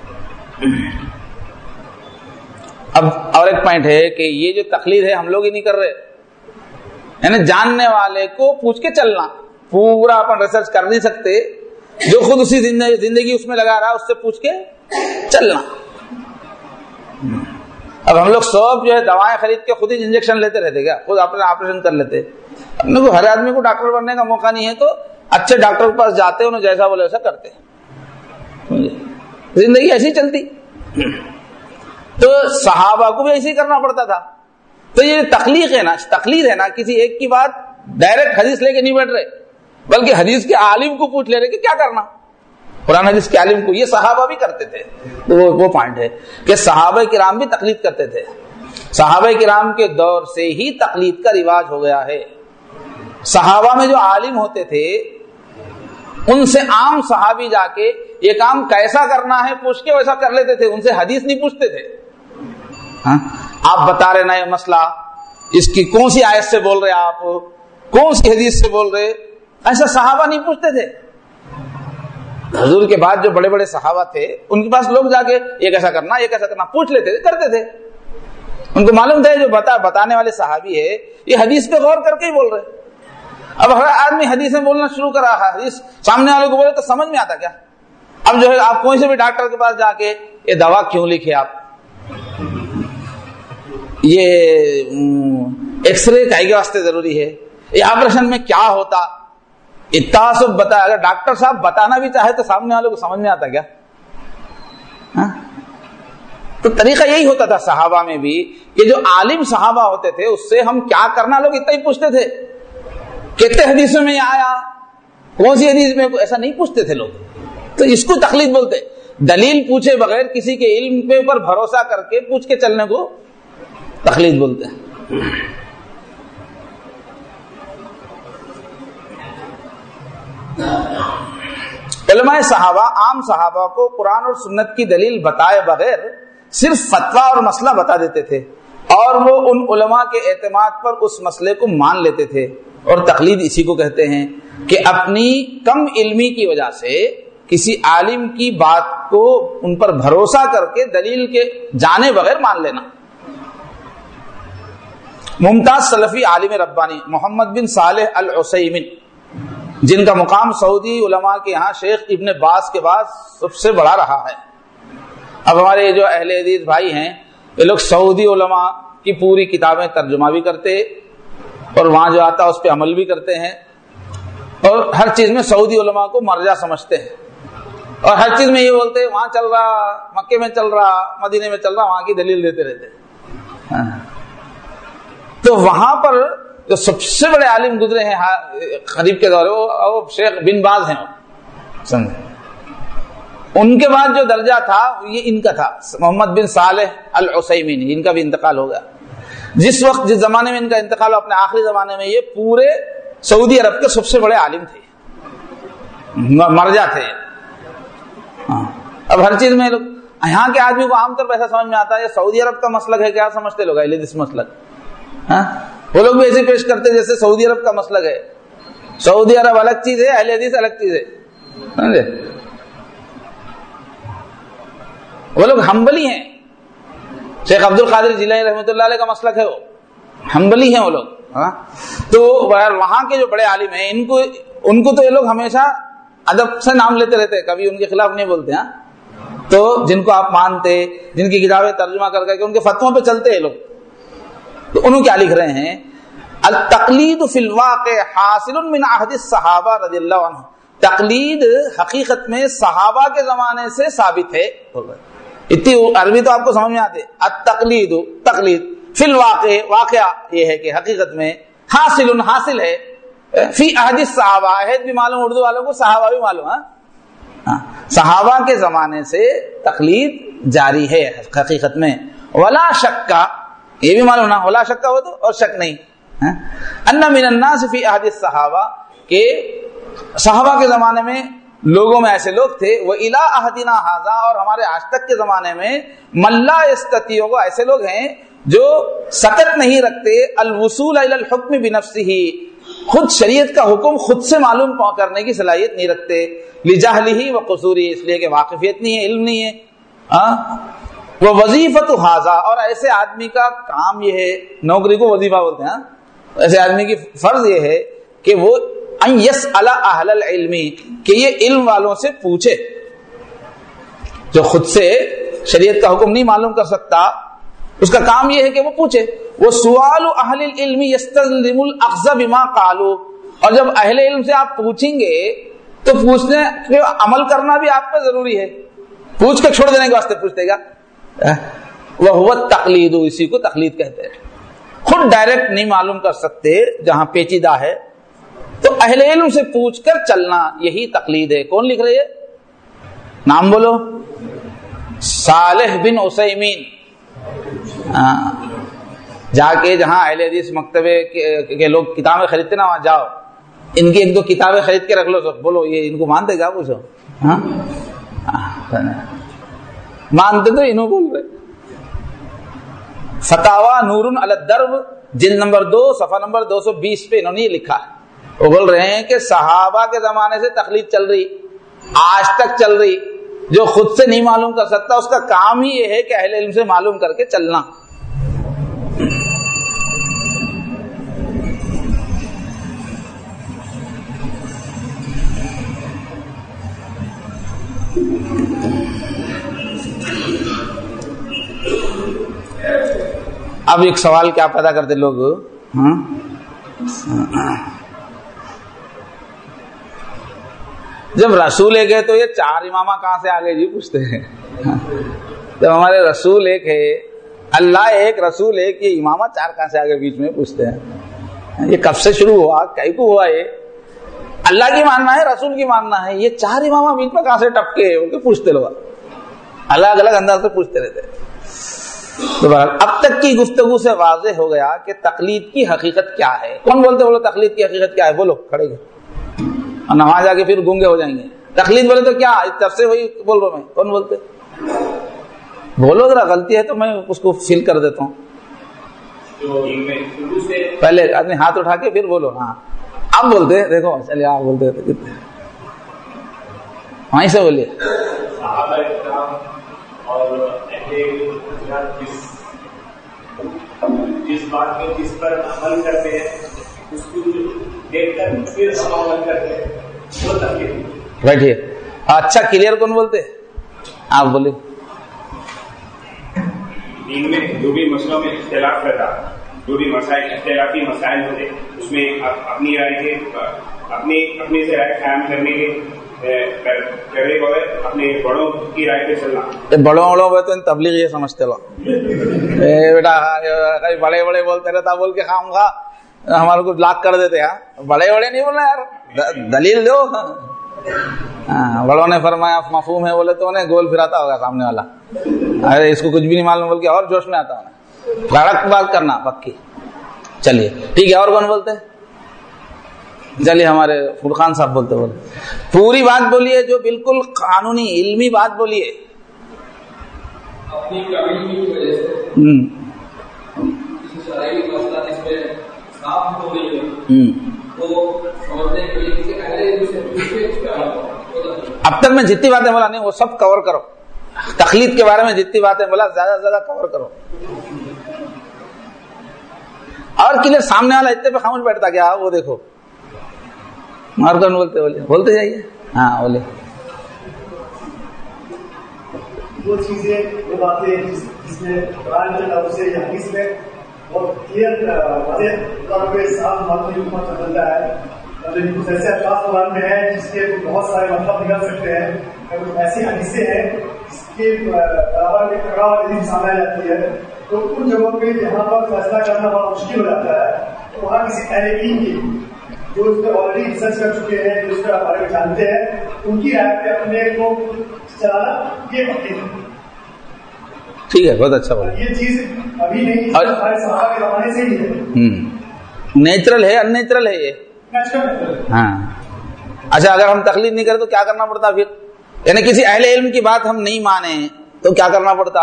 اب اور ایک پوائنٹ ہے کہ یہ جو تقلید ہے ہم لوگ ہی نہیں کر رہے، یعنی جاننے والے کو پوچھ کے چلنا، پورا اپن ریسرچ کر نہیں سکتے، جو خود اسی زندگی اس میں لگا رہا اس سے پوچھ کے چلنا۔ اب ہم لوگ سب جو ہے دوائیں خرید کے خود ہی انجیکشن لیتے رہتے، کیا خود اپنا آپریشن کر لیتے؟ اپنے کو ہر آدمی کو ڈاکٹر بننے کا موقع نہیں ہے، تو اچھے ڈاکٹر کے پاس جاتے، انہوں جیسا بولے ویسا کرتے، زندگی ایسی چلتی۔ تو صحابہ کو بھی ایسے ہی کرنا پڑتا تھا۔ تو یہ تخلیق ہے نا، تقلید ہے نا، کسی ایک کی بات ڈائریکٹ حدیث لے کے نہیں بیٹھ رہے، بلکہ حدیث کے عالم کو پوچھ لے رہے کہ کیا کرنا، قرآن حدیث کے عالم کو۔ یہ صحابہ بھی کرتے تھے، وہ پوائنٹ ہے کہ صحابہ کرام بھی تقلید کرتے تھے، صحابہ کرام کے دور سے ہی تقلید کا رواج ہو گیا ہے۔ صحابہ میں جو عالم ہوتے تھے ان سے عام صحابی جا کے یہ کام کیسا کرنا ہے پوچھ کے ویسا کر لیتے تھے، ان سے حدیث نہیں پوچھتے تھے۔ آپ بتا رہے نا یہ مسئلہ، اس کی کون سی آیت سے بول رہے آپ، کون سی حدیث سے بول رہے، ایسا صحابہ نہیں پوچھتے تھے۔ حضور کے بعد جو بڑے بڑے صحابہ تھے ان کے پاس لوگ جا کے یہ کیسا کرنا، یہ کیسا کرنا پوچھ لیتے تھے، کرتے تھے۔ ان کو معلوم تھا جو بتانے والے صحابی ہے یہ حدیث پہ غور کر کے ہی بول رہے۔ اب ہر آدمی حدیثیں بولنا شروع کر رہا ہے، حدیث سامنے والے کو بولے تو سمجھ میں آتا کیا؟ اب جو ہے آپ کوئی سے بھی ڈاکٹر کے پاس جا کے یہ دوا کیوں لکھے، آپ یہ ایکس رے کاہے کے واسطے ضروری ہے، یہ آپریشن میں کیا ہوتا، اتنا سب بتا، اگر ڈاکٹر صاحب بتانا بھی چاہے تو سامنے والے کو سمجھ میں آتا کیا؟ تو طریقہ یہی ہوتا تھا صحابہ میں بھی کہ جو عالم صحابہ ہوتے تھے اس سے ہم کیا کرنا، لوگ اتنا ہی پوچھتے تھے، کتنے حدیثوں میں یہ آیا، کون سی حدیث میں، ایسا نہیں پوچھتے تھے لوگ۔ تو اس کو تقلید بولتے، دلیل پوچھے بغیر کسی کے علم پہ اوپر بھروسہ کر کے پوچھ کے چلنے کو تقلید بولتے ہیں۔ علماء صحابہ عام صحابہ کو قرآن اور سنت کی دلیل بتائے بغیر صرف فتویٰ اور مسئلہ بتا دیتے تھے، اور وہ ان علماء کے اعتماد پر اس مسئلے کو مان لیتے تھے۔ اور تقلید اسی کو کہتے ہیں کہ اپنی کم علمی کی وجہ سے کسی عالم کی بات کو ان پر بھروسہ کر کے دلیل کے جانے بغیر مان لینا۔ ممتاز سلفی عالم ربانی محمد بن صالح العثیمین، جن کا مقام سعودی علماء کے یہاں شیخ ابن باز کے بعد سب سے بڑا رہا ہے۔ اب ہمارے جو اہل حدیث بھائی ہیں یہ لوگ سعودی علماء کی پوری کتابیں ترجمہ بھی کرتے اور وہاں جو آتا اس پہ عمل بھی کرتے ہیں، اور ہر چیز میں سعودی علماء کو مرجع سمجھتے ہیں، اور ہر چیز میں یہ بولتے ہیں وہاں چل رہا، مکے میں چل رہا، مدینے میں چل رہا، وہاں کی دلیل دیتے رہتے۔ تو وہاں پر جو سب سے بڑے عالم گزرے ہیں قریب کے دور وہ شیخ بن باز ہیں، سمجھے؟ ان کے بعد جو درجہ تھا یہ ان کا تھا، محمد بن صالح العثیمین، ان کا بھی انتقال ہو گیا۔ جس وقت جس زمانے میں ان کا انتقال ہو، اپنے آخری زمانے میں، یہ پورے سعودی عرب کے سب سے بڑے عالم تھے، مرجع تھے۔ اب ہر چیز میں لوگ، یہاں کے آدمی کو عام طور پر ایسا سمجھ میں آتا ہے یہ سعودی عرب کا مسلک ہے، کیا سمجھتے لوگ اہل حدیث مسلک؟ وہ لوگ بھی ایسے پیش کرتے جیسے سعودی عرب کا مسلک ہے۔ سعودی عرب الگ چیز ہے، اہل حدیث الگ چیز ہے، سمجھے؟ وہ لوگ حنبلی ہیں، شیخ عبد القادر جیلانی رحمۃ اللہ علیہ کا مسلک ہے، وہ حنبلی ہیں وہ لوگ۔ تو وہاں کے جو بڑے عالم ہیں، ان کو تو یہ لوگ ہمیشہ ادب سے نام لیتے رہتے، کبھی ان کے خلاف نہیں بولتے۔ تو جن کو آپ مانتے، جن کی کتابیں ترجمہ کر کے ان کے فتووں پہ چلتے ہیں لوگ، تو انہوں کیا لکھ رہے ہیں؟ التقلید فی الواقع حاصل من عہد الصحابہ رضی اللہ عنہ، تقلید حقیقت میں صحابہ کے زمانے سے ثابت ہے۔ اتنی عربی تو آپ کو سمجھ میں آتی ہے۔ التقلید، تقلید، فی الواقع، واقعہ یہ ہے کہ حقیقت میں، حاصل ہے، فی عہد الصحابہ، عہد بھی معلوم اردو والوں کو، صحابہ بھی معلوم ہے، صحابہ کے زمانے سے تقلید جاری ہے حقیقت میں۔ ولا شک، یہ بھی معلوم نا، ولا شک ہو تو اور شک نہیں، ان من الناس فی عہد الصحابہ، کہ صحابہ کے زمانے میں لوگوں میں ایسے لوگ تھے، وہ الی عہدنا ھذا، اور ہمارے آج تک کے زمانے میں، من لا یستطیع، وہ ایسے لوگ ہیں جو سکت نہیں رکھتے، الوصول الی الحکم بنفسہ، خود شریعت کا حکم خود سے معلوم کرنے کی صلاحیت نہیں رکھتے، لجہلہ وقصورہ، اس لیے کہ واقفیت نہیں ہے، علم نہیں ہے۔ وہ وظیفۃ ھذا، اور ایسے آدمی کا کام یہ ہے، نوکری کو وظیفہ بولتے ہیں، ایسے آدمی کی فرض یہ ہے کہ وہ ان یسأل اہل العلم، کہ یہ علم والوں سے پوچھے، جو خود سے شریعت کا حکم نہیں معلوم کر سکتا، اس کا کام یہ ہے کہ وہ پوچھے۔ وہ سوال اہل العلم یستلزم الاخذ بما قالوا، اور جب اہل علم سے آپ پوچھیں گے تو پوچھنے کے عمل کرنا بھی آپ پہ ضروری ہے، پوچھ کے چھوڑ دینے کے واسطے پوچھتے گا۔ وہو التقلید، اسی کو تقلید کہتے ہیں۔ خود ڈائریکٹ نہیں معلوم کر سکتے جہاں پیچیدہ ہے، تو اہل علم سے پوچھ کر چلنا، یہی تقلید ہے۔ کون لکھ رہے ہے؟ نام بولو۔ صالح بن عثیمین۔ جا کے جہاں اہل حدیث مکتبے کے لوگ کتابیں خریدتے نا، وہاں جاؤ، ان کی ایک دو کتابیں خرید کے رکھ لو، سب بولو یہ ان کو مانتے کیا؟ پوچھو، مانتے تو انہوں بول رہے۔ فتاوا نور علی الدرب، جلد نمبر 2، صفحہ نمبر 220 پہ انہوں نے یہ لکھا ہے۔ وہ بول رہے ہیں کہ صحابہ کے زمانے سے تقلید چل رہی، آج تک چل رہی، جو خود سے نہیں معلوم کر سکتا اس کا کام ہی یہ ہے کہ اہل علم سے معلوم کر کے چلنا۔ اب ایک سوال کیا پیدا کرتے لوگ، جب رسول ایک ہے تو یہ چار امامہ کہاں سے آگے جی پوچھتے ہیں؟ جب ہمارے رسول ایک ہے، اللہ ایک، رسول ایک، یہ امامہ چار کہاں سے آگے بیچ میں پوچھتے ہیں؟ یہ کب سے شروع ہوا، کئی کو ہوا؟ یہ اللہ کی ماننا ہے، رسول کی ماننا ہے، یہ چار امامہ بیچ میں کہاں سے ٹپکے ان کے پوچھتے لوگ، الگ الگ انداز سے پوچھتے رہتے۔ اب تک کی گفتگو سے واضح ہو گیا کہ تقلید کی حقیقت کیا ہے۔ کون بولتے بولو تقلید کی حقیقت کیا ہے؟ بولو کھڑے گئے، اور نہ وہاں جا کے پھر گونگے ہو جائیں گے۔ تقلید بولے تو کیا، طرف سے وہی بول رہا ہوں میں، کون بولتے؟ بولو ذرا، غلطی ہے تو میں اس کو فیل کر دیتا ہوں۔ پہلے آدمی ہاتھ اٹھا کے پھر بولو۔ ہاں آپ بولتے، دیکھو چلیے آپ بولتے کتنے، وہیں سے بولیے۔ جس بات میں جس پر عمل کرتے ہیں اس کو دیکھ کر پھر عمل کرتے ہیں، وہ تقلید۔ بیٹھیے۔ اچھا کلیئر کون بولتے؟ آپ بولے۔ دین میں جو بھی مسئلوں میں اختلاف رہتا، جو بھی مسائل اختلافی مسائل ہوتے، اس میں اپنی رائے کے اپنی سے رائے قائم کرنے کے کرے بغیر اپنے بڑوں کی رائے پہ چلنا۔ بڑوں میں تو تبلیغ یہ سمجھتے لو بیٹا، بڑے بڑے بولتے رہتا بول کے خام خواہ ہمارے کو بلاک کر دیتے۔ ہاں بڑے نہیں بولنا یار، دلیل دو۔ بڑوں نے فرمایا مفہوم ہے بولے تو انہیں گول پھراتا ہوگا سامنے والا، ارے اس کو کچھ بھی نہیں معلوم بول کے اور جوش میں آتا ہونا، کڑک بات کرنا پکی۔ چلیے ٹھیک ہے، اور کون بولتے ہیں؟ چلیے ہمارے فرقان صاحب بولتے پوری بات بولیے، جو بالکل قانونی علمی بات بولیے۔ اپنی کمیونٹی کی وجہ سے شرعی مسئلہ جس میں صاف ہو گئی ہے وہ سمجھنے کے لیے کسی اہل علم سے پوچھ کے اب تک میں جتنی باتیں بولا نہیں وہ سب کور کرو، تقلید کے بارے میں جتنی باتیں بولا زیادہ سے زیادہ کور کرو، اور کلیئر سامنے والا اتنے پہ خاموش بیٹھتا کیا وہ دیکھو، اور کون بولتے جائیے۔ ہاں بولے وہ چیزیں وہ باتیں جس میں قرآن کے لفظ سے یا حدیث میں بہت کلیئر واضح طور پہ صاف معلوم چلتا ہے، کچھ ایسے الفاظ قرآن میں ہیں جس کے بہت سارے مطلب نکل سکتے ہیں، کچھ ایسی حدیثیں ہیں جس کے برابر میں ٹکراؤ والی سامنے آ جاتی ہے، تو ان جگہوں پہ جہاں پر فیصلہ کرنا بہت مشکل ہو جاتا ہے تو وہاں کسی اہل علم کی جو اس پہ آلریڈی ریسرچ کر چکے ہیں، جو اس کے بارے میں جانتے ہیں، ان کی رائے پہ اپنے کو چلانا یہ پکی ہے۔ ٹھیک ہے، بہت اچھا بولا۔ یہ چیز ابھی نہیں، ہمارے صحابہ کے زمانے سے ہی ہے، نیچرل ہے ان نیچرل ہے یہ؟ ہاں اچھا، اگر ہم تقلید نہیں کریں تو کیا کرنا پڑتا پھر؟ یعنی کسی اہل علم کی بات ہم نہیں مانے تو کیا کرنا پڑتا؟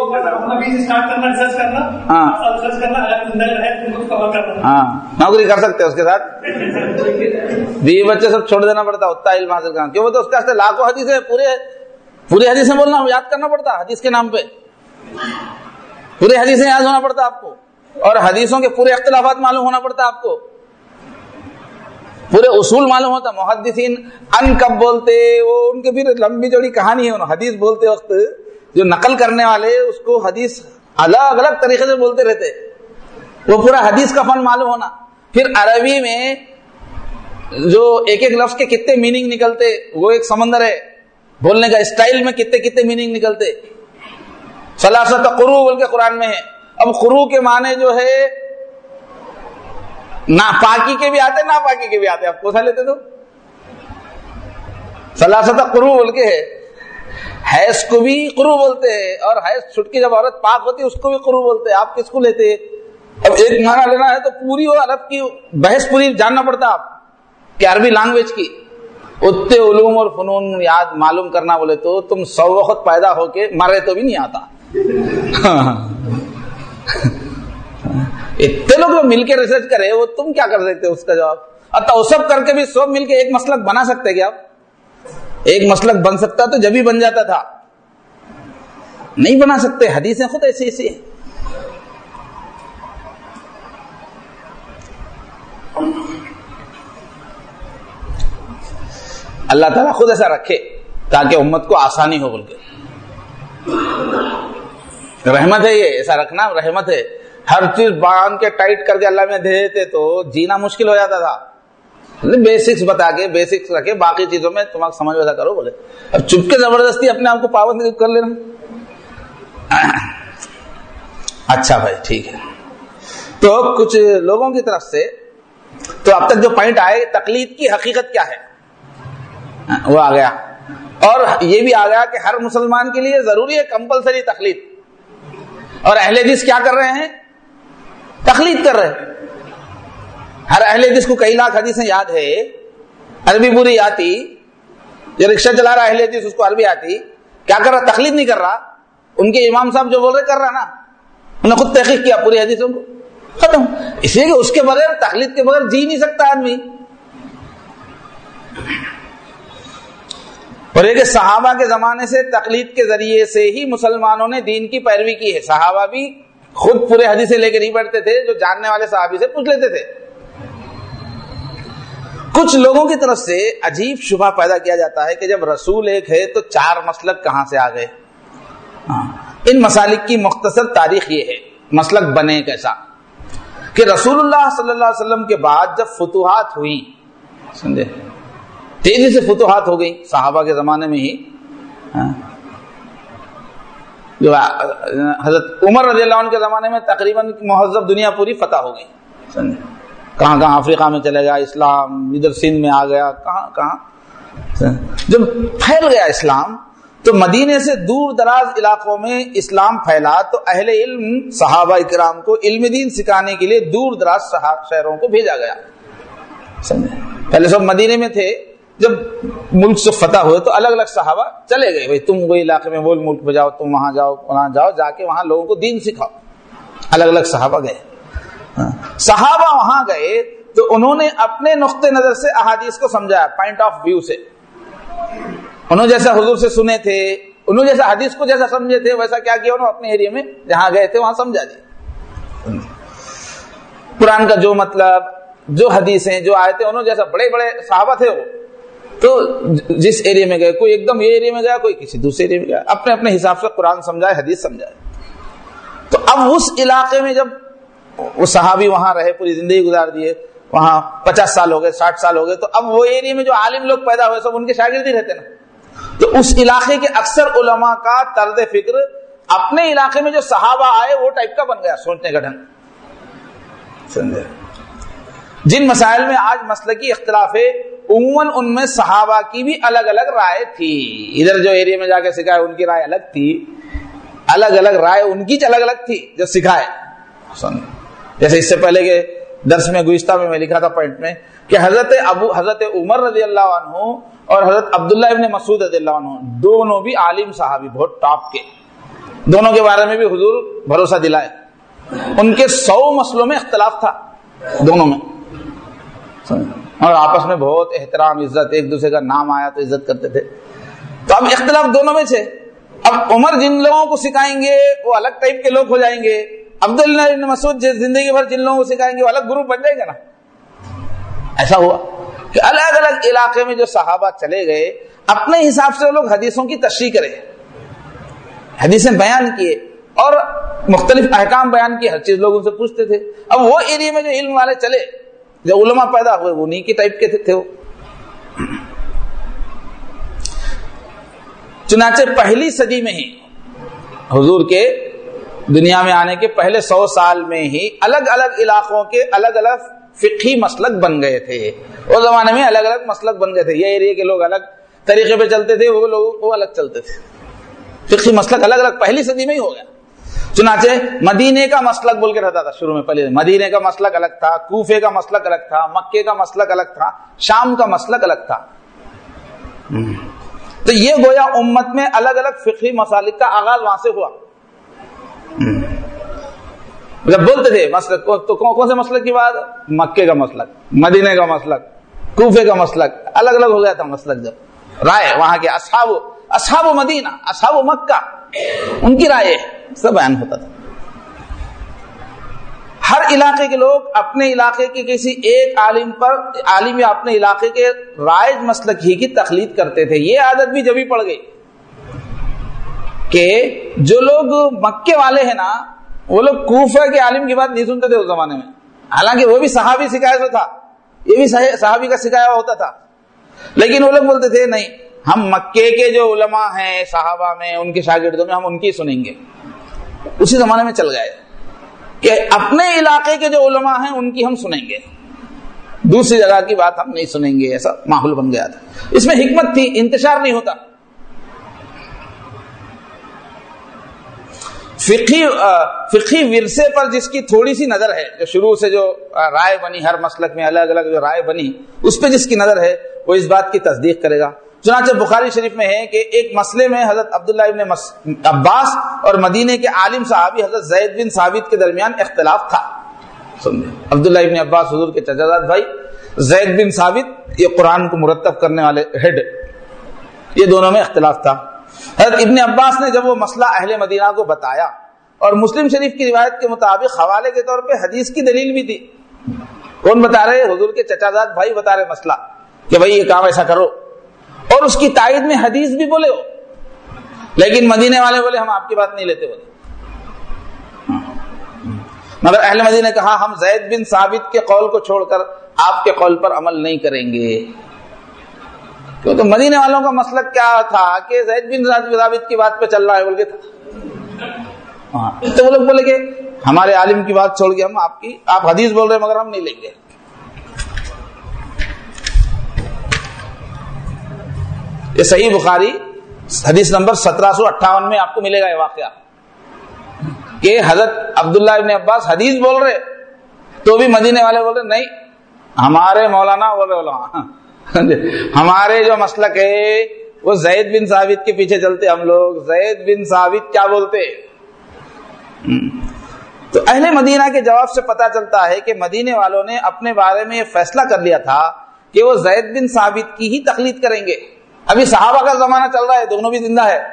ہاں نوکری کر سکتے اس کے ساتھ، بیوی بچے سب چھوڑ دینا پڑتا، اتنا علم حاصل کرنا کیوں؟ تو اس کا لاکھوں حدیث ہے، پورے حدیثیں بولنا یاد کرنا پڑتا حدیث کے نام پہ، پورے حدیثیں یاد ہونا پڑتا آپ کو، اور حدیثوں کے پورے اختلافات معلوم ہونا پڑتا آپ کو، پورے اصول معلوم ہوتا۔ محدثین ان کب بولتے، وہ ان کے پھر لمبی چوڑی کہانی ہے، حدیث بولتے وقت جو نقل کرنے والے اس کو حدیث الگ الگ طریقے سے بولتے رہتے، وہ پورا حدیث کا فن معلوم ہونا۔ پھر عربی میں جو ایک ایک لفظ کے کتنے میننگ نکلتے وہ ایک سمندر ہے، بولنے کا اسٹائل میں کتنے کتنے میننگ نکلتے۔ ثلاثۃ قروء بول کے قرآن میں ہے، اب قروء کے معنی جو ہے پاکی کے بھی آتے نا پاکی کے بھی آتے، آپ کوسا لیتے تو ثلاثۃ قروء بول کے ہے، حیض کو بھی قروء بولتے ہیں، اور حیض چھٹ کی جب عورت پاک ہوتی ہے اس کو بھی قروء بولتے ہیں، آپ کس کو لیتے؟ اب ایک معنی لینا ہے تو پوری وہ عرب کی بحث پوری جاننا پڑتا آپ کہ عربی لینگویج کی اتنے علوم اور فنون یاد معلوم کرنا بولے تو تم 100 وقت پیدا ہو کے مرے تو بھی نہیں آتا۔ اتنے لوگ جو مل کے ریسرچ کرے وہ تم کیا کر سکتے اس کا جواب؟ اتا وہ سب کر کے بھی سب مل کے ایک مسلک بنا سکتے کیا؟ ایک مسلک بن سکتا تو جب ہی بن جاتا تھا، نہیں بنا سکتے، حدیثیں خود ایسی ایسی ہیں۔ اللہ تعالیٰ خود ایسا رکھے تاکہ امت کو آسانی ہو، بول کے رحمت ہے، یہ ایسا رکھنا رحمت ہے۔ ہر چیز باندھ کے ٹائٹ کر کے اللہ میں دے دیتے تو جینا مشکل ہو جاتا تھا۔ بیسکس بتا کے بیسکس رکھے، باقی چیزوں میں تمہیں سمجھ ویسا کرو بولے، اب چپ کے زبردستی اپنے آپ کو پابند کر لینا۔ اچھا بھائی ٹھیک ہے، تو کچھ لوگوں کی طرف سے تو اب تک جو پوائنٹ آئے تقلید کی حقیقت کیا ہے وہ آ گیا، اور یہ بھی آ گیا کہ ہر مسلمان کے لیے ضروری ہے کمپلسری تقلید، اور اہل حدیث کیا کر رہے ہیں؟ تقلید کر رہے ہیں۔ ہر اہل حدیث کو کئی لاکھ حدیثیں یاد ہے، عربی پوری آتی، جو رکشہ چلا رہا اہل حدیث اس کو عربی آتی، کیا کر رہا؟ تقلید نہیں کر رہا، ان کے امام صاحب جو بول رہے کر رہا نا، انہوں نے خود تحقیق کیا پوری حدیثوں کو، ختم۔ اس لیے کہ اس کے بغیر، تقلید کے بغیر جی نہیں سکتا آدمی۔ اور یہ کہ صحابہ کے زمانے سے تقلید کے ذریعے سے ہی مسلمانوں نے دین کی پیروی کی ہے۔ صحابہ بھی خود پورے حدیثیں لے کے نہیں بیٹھتے تھے، جو جاننے والے صحابی سے پوچھ لیتے تھے۔ کچھ لوگوں کی طرف سے عجیب شبہ پیدا کیا جاتا ہے کہ جب رسول ایک ہے تو 4 مسلک کہاں سے آ گئے؟ ان مسالک کی مختصر تاریخ یہ ہے، مسلک بنے کیسا کہ رسول اللہ صلی اللہ علیہ وسلم کے بعد جب فتوحات ہوئی، سمجھے، تیزی سے فتوحات ہو گئی صحابہ کے زمانے میں ہی، جو حضرت عمر رضی اللہ عنہ کے زمانے میں تقریباً مہذب دنیا پوری فتح ہو گئی، سمجھے، کہاں کہاں افریقہ میں چلے گیا اسلام، ادھر سندھ میں آ گیا، کہاں کہاں جب پھیل گیا اسلام تو مدینے سے دور دراز علاقوں میں اسلام پھیلا تو اہل علم صحابہ کرام کو علم دین سکھانے کے لیے دور دراز شہروں کو بھیجا گیا. سمجھے؟ پہلے سب مدینے میں تھے، جب ملک سے فتح ہوئے تو الگ الگ صحابہ چلے گئے، بھائی تم وہ علاقے میں وہ ملک میں جاؤ، تم وہاں جاؤ، وہاں جاؤ، جا کے وہاں لوگوں کو دین سکھاؤ. الگ الگ صحابہ گئے. صحابہ وہاں گئے تو انہوں نے اپنے نقطۂ نظر سے احادیث کو سمجھایا، پوائنٹ آف ویو سے. انہوں جیسا حضور سے سنے تھے، انہوں جیسا حدیث کو جیسا سمجھے تھے، ویسا کیا کیا انہوں اپنے ایریا میں جہاں گئے تھے وہاں سمجھا دیا. قرآن کا جو مطلب، جو حدیثیں، جو آیتیں، انہوں جیسا بڑے بڑے صحابہ تھے وہ تو جس ایریا میں گئے، کوئی ایک دم یہ ایریا میں گیا، کوئی کسی دوسرے ایریا میں گیا، اپنے اپنے حساب سے قرآن سمجھائے، حدیث سمجھائے. تو اب اس علاقے میں جب وہ صحابی وہاں رہے، پوری زندگی گزار دیے، وہاں 50 سال ہو گئے، 60 سال ہو گئے، تو اب وہ ایریا میں جو عالم لوگ پیدا ہوئے سب ان کے شاگرد ہی رہتے نا. تو اس علاقے کے اکثر علماء کا طرز فکر اپنے علاقے میں جو صحابہ آئے وہ ٹائپ کا بن گیا سوچنے کا ڈھنگ. سمجھے؟ جن مسائل میں آج مسلکی اختلاف ہے عموماً ان میں صحابہ کی بھی الگ الگ رائے تھی. ادھر جو ایریا میں جا کے سکھائے ان کی رائے الگ تھی، الگ الگ رائے ان کی الگ الگ تھی جو سکھائے. جیسے اس سے پہلے کے درس میں گزشتہ میں لکھا تھا پوائنٹ میں کہ حضرت عمر رضی اللہ عنہ اور حضرت عبداللہ ابن مسعود رضی اللہ عنہ دونوں بھی عالم صحابی، بہت ٹاپ کے، دونوں کے بارے میں بھی حضور بھروسہ دلائے. ان کے 100 مسئلوں میں اختلاف تھا دونوں میں، اور آپس میں بہت احترام، عزت، ایک دوسرے کا نام آیا تو عزت کرتے تھے. تو اب اختلاف دونوں میں تھے. اب عمر جن لوگوں کو سکھائیں گے وہ الگ ٹائپ کے لوگ ہو جائیں گے، عبداللہ ابن مسعود زندگی بھر جن لوگوں کو سکھائیں گے وہ الگ گروپ بن جائیں گے نا. ایسا ہوا کہ الگ الگ علاقے میں جو صحابہ چلے گئے اپنے حساب سے وہ لوگ حدیثوں کی تشریح کرے، حدیثیں بیان کیے اور مختلف احکام بیان کیے، ہر چیز لوگ ان سے پوچھتے تھے. اب وہ ایریا میں جو علم والے چلے، جو علماء پیدا ہوئے وہ انہی کے ٹائپ کے تھے. وہ چنانچہ پہلی صدی میں ہی حضور کے دنیا میں آنے کے پہلے 100 سال میں ہی الگ الگ علاقوں کے الگ الگ فقہی مسلک بن گئے تھے. اس زمانے میں الگ الگ مسلک بن گئے تھے. یہ ایریا کے لوگ الگ طریقے پہ چلتے تھے، وہ لوگ وہ الگ چلتے تھے. فقہی مسلک الگ الگ پہلی صدی میں ہی ہو گیا. چنانچہ مدینے کا مسلک بول کے رہتا تھا شروع میں، پہلے مدینے کا مسلک الگ تھا، کوفے کا مسلک الگ تھا، مکے کا مسلک الگ تھا، شام کا مسلک الگ تھا. تو یہ گویا امت میں الگ الگ فقہی مسالک کا آغاز وہاں سے ہوا. جب بولتے تھے مسلک تو کون سے مسلک کی بات؟ مکے کا مسلک، مدینے کا مسلک، کوفے کا مسلک، الگ الگ ہو گیا تھا مسلک. جب رائے وہاں کے اصحاب مدینہ، اصحاب مکہ، ان کی رائے سب بیان ہوتا تھا. ہر علاقے کے لوگ اپنے علاقے کے کسی ایک عالم یا اپنے علاقے کے رائج مسلک ہی کی تقلید کرتے تھے. یہ عادت بھی جبھی پڑ گئی کہ جو لوگ مکے والے ہیں نا وہ لوگ کوفہ کے عالم کی بات نہیں سنتے تھے اس زمانے میں، حالانکہ وہ بھی صحابی سکھایا ہوا تھا، یہ بھی صحابی کا سکھایا ہوا ہوتا تھا. لیکن وہ لوگ بولتے تھے نہیں، ہم مکے کے جو علماء ہیں صحابہ میں، ان کے شاگردوں میں، ہم ان کی سنیں گے. اسی زمانے میں چل گئے کہ اپنے علاقے کے جو علماء ہیں ان کی ہم سنیں گے، دوسری جگہ کی بات ہم نہیں سنیں گے. ایسا ماحول بن گیا تھا. اس میں حکمت تھی، انتشار نہیں ہوتا. فقہی ورثے پر جس کی تھوڑی سی نظر ہے، جو شروع سے جو رائے بنی ہر مسلک میں الگ الگ جو رائے بنی، اس پہ جس کی نظر ہے وہ اس بات کی تصدیق کرے گا. چنانچہ بخاری شریف میں ہے کہ ایک مسئلے میں حضرت عبداللہ ابن عباس اور مدینے کے عالم صحابی حضرت زید بن ثابت کے درمیان اختلاف تھا. عبداللہ ابن عباس حضور کے چچا زاد بھائی، زید بن ثابت یہ قرآن کو مرتب کرنے والے ہیڈ، یہ دونوں میں اختلاف تھا. حضرت ابن عباس نے جب وہ مسئلہ اہل مدینہ کو بتایا، اور مسلم شریف کی روایت کے مطابق حوالے کے طور پہ حدیث کی دلیل بھی تھی. کون بتا رہے؟ حضور کے چچا زاد بھائی بتا رہے مسئلہ کہ بھائی یہ کام ایسا کرو، اور اس کی تائید میں حدیث بھی بولے ہو. لیکن مدینے والے بولے ہم آپ کی بات نہیں لیتے. بولے مگر اہل مدینہ نے کہا ہم زید بن ثابت کے قول کو چھوڑ کر آپ کے قول پر عمل نہیں کریں گے. کیونکہ مدینے والوں کا مسلک کیا تھا کہ زید بن ثابت کی بات پہ چل رہا ہے بول کے تھا. تو وہ لوگ بولے کہ ہمارے عالم کی بات چھوڑ کے ہم آپ حدیث بول رہے ہیں مگر ہم نہیں لیں گے. یہ صحیح بخاری حدیث نمبر 1758 میں آپ کو ملے گا یہ واقعہ کہ حضرت عبداللہ ابن عباس حدیث بول رہے تو بھی مدینے والے بول رہے نہیں ہمارے مولانا بول رہے ہمارے جو مسلک ہے وہ زید بن ثابت کے پیچھے چلتے ہم لوگ. زید بن ثابت کیا بولتے؟ تو اہل مدینہ کے جواب سے پتا چلتا ہے کہ مدینے والوں نے اپنے بارے میں یہ فیصلہ کر لیا تھا کہ وہ زید بن ثابت کی ہی تقلید کریں گے. ابھی صحابہ کا زمانہ چل رہا ہے, دونوں بھی زندہ ہے.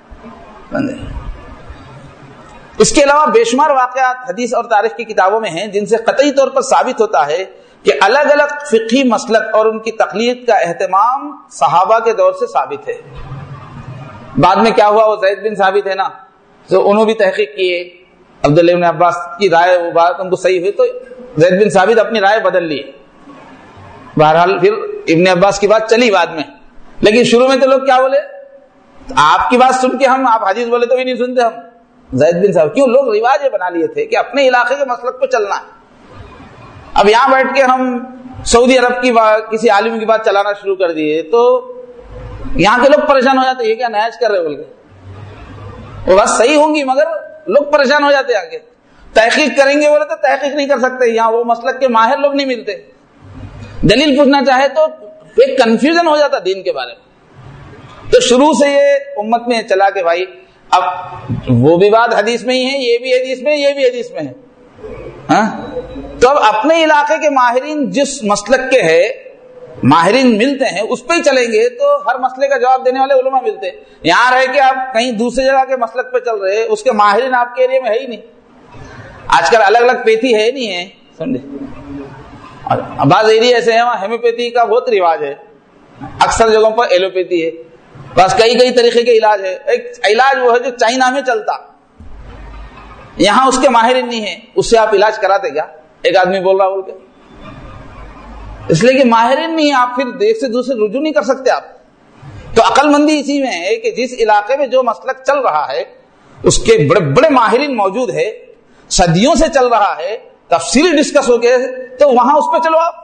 اس کے علاوہ بے شمار واقعات حدیث اور تاریخ کی کتابوں میں ہیں جن سے قطعی طور پر ثابت ہوتا ہے کہ الگ الگ فقہی مسلک اور ان کی تقلید کا اہتمام صحابہ کے دور سے ثابت ہے. بعد میں کیا ہوا, وہ زید بن ثابت ہے نا, تو انہوں بھی تحقیق کیے, عبداللہ ابن عباس کی رائے وہ بات ان کو صحیح ہوئی تو زید بن ثابت اپنی رائے بدل لی. بہرحال پھر ابن عباس کی بات چلی بعد میں, لیکن شروع میں تو لوگ کیا بولے, آپ کی بات سن کے ہم, آپ حدیث بولے تو بھی نہیں سنتے ہم. زید بن ثابت کیوں لوگ رواج بنا لیے تھے کہ اپنے علاقے کے مسلک پہ چلنا ہے. اب یہاں بیٹھ کے ہم سعودی عرب کی کسی عالم کی بات چلانا شروع کر دیے تو یہاں کے لوگ پریشان ہو جاتے, یہ کیا نہج کر رہے بول کے. وہ بات صحیح ہوں گی مگر لوگ پریشان ہو جاتے آگے. تحقیق کریں گے بولے تو تحقیق نہیں کر سکتے, یہاں وہ مسلک کے ماہر لوگ نہیں ملتے. دلیل پوچھنا چاہے تو ایک کنفیوژن ہو جاتا دین کے بارے میں. تو شروع سے یہ امت میں چلا کہ بھائی اب وہ بھی بات حدیث میں ہی ہے, یہ بھی حدیث میں, یہ بھی حدیث میں ہے. تو اب اپنے علاقے کے ماہرین جس مسلک کے ہے ماہرین ملتے ہیں اس پہ ہی چلیں گے تو ہر مسئلے کا جواب دینے والے علماء ملتے ہیں. یہاں رہ کے آپ کہیں دوسری جگہ کے مسلک پہ چل رہے, اس کے ماہرین آپ کے ایریا میں ہے ہی نہیں. آج کل الگ الگ پیتھی ہے نہیں ہے, سمجھے. بعض ایریا ایسے ہیں وہاں ہیموپیتھی کا بہت رواج ہے, اکثر جگہوں پر ایلوپیتھی ہے, بس کئی طریقے کے علاج ہے. ایک علاج وہ ہے جو چائنا میں چلتا, یہاں اس کے ماہرین نہیں ہے, اس سے آپ علاج کراتے کیا؟ ایک آدمی بول رہا بول کے, اس لیے کہ ماہرین نہیں, آپ پھر دیش سے دوسرے رجوع نہیں کر سکتے آپ. تو عقل مندی اسی میں ہے کہ جس علاقے میں جو مسلک چل رہا ہے اس کے بڑے بڑے ماہرین موجود ہے, صدیوں سے چل رہا ہے, تفصیلی ڈسکس ہو کے, تو وہاں اس پہ چلو آپ.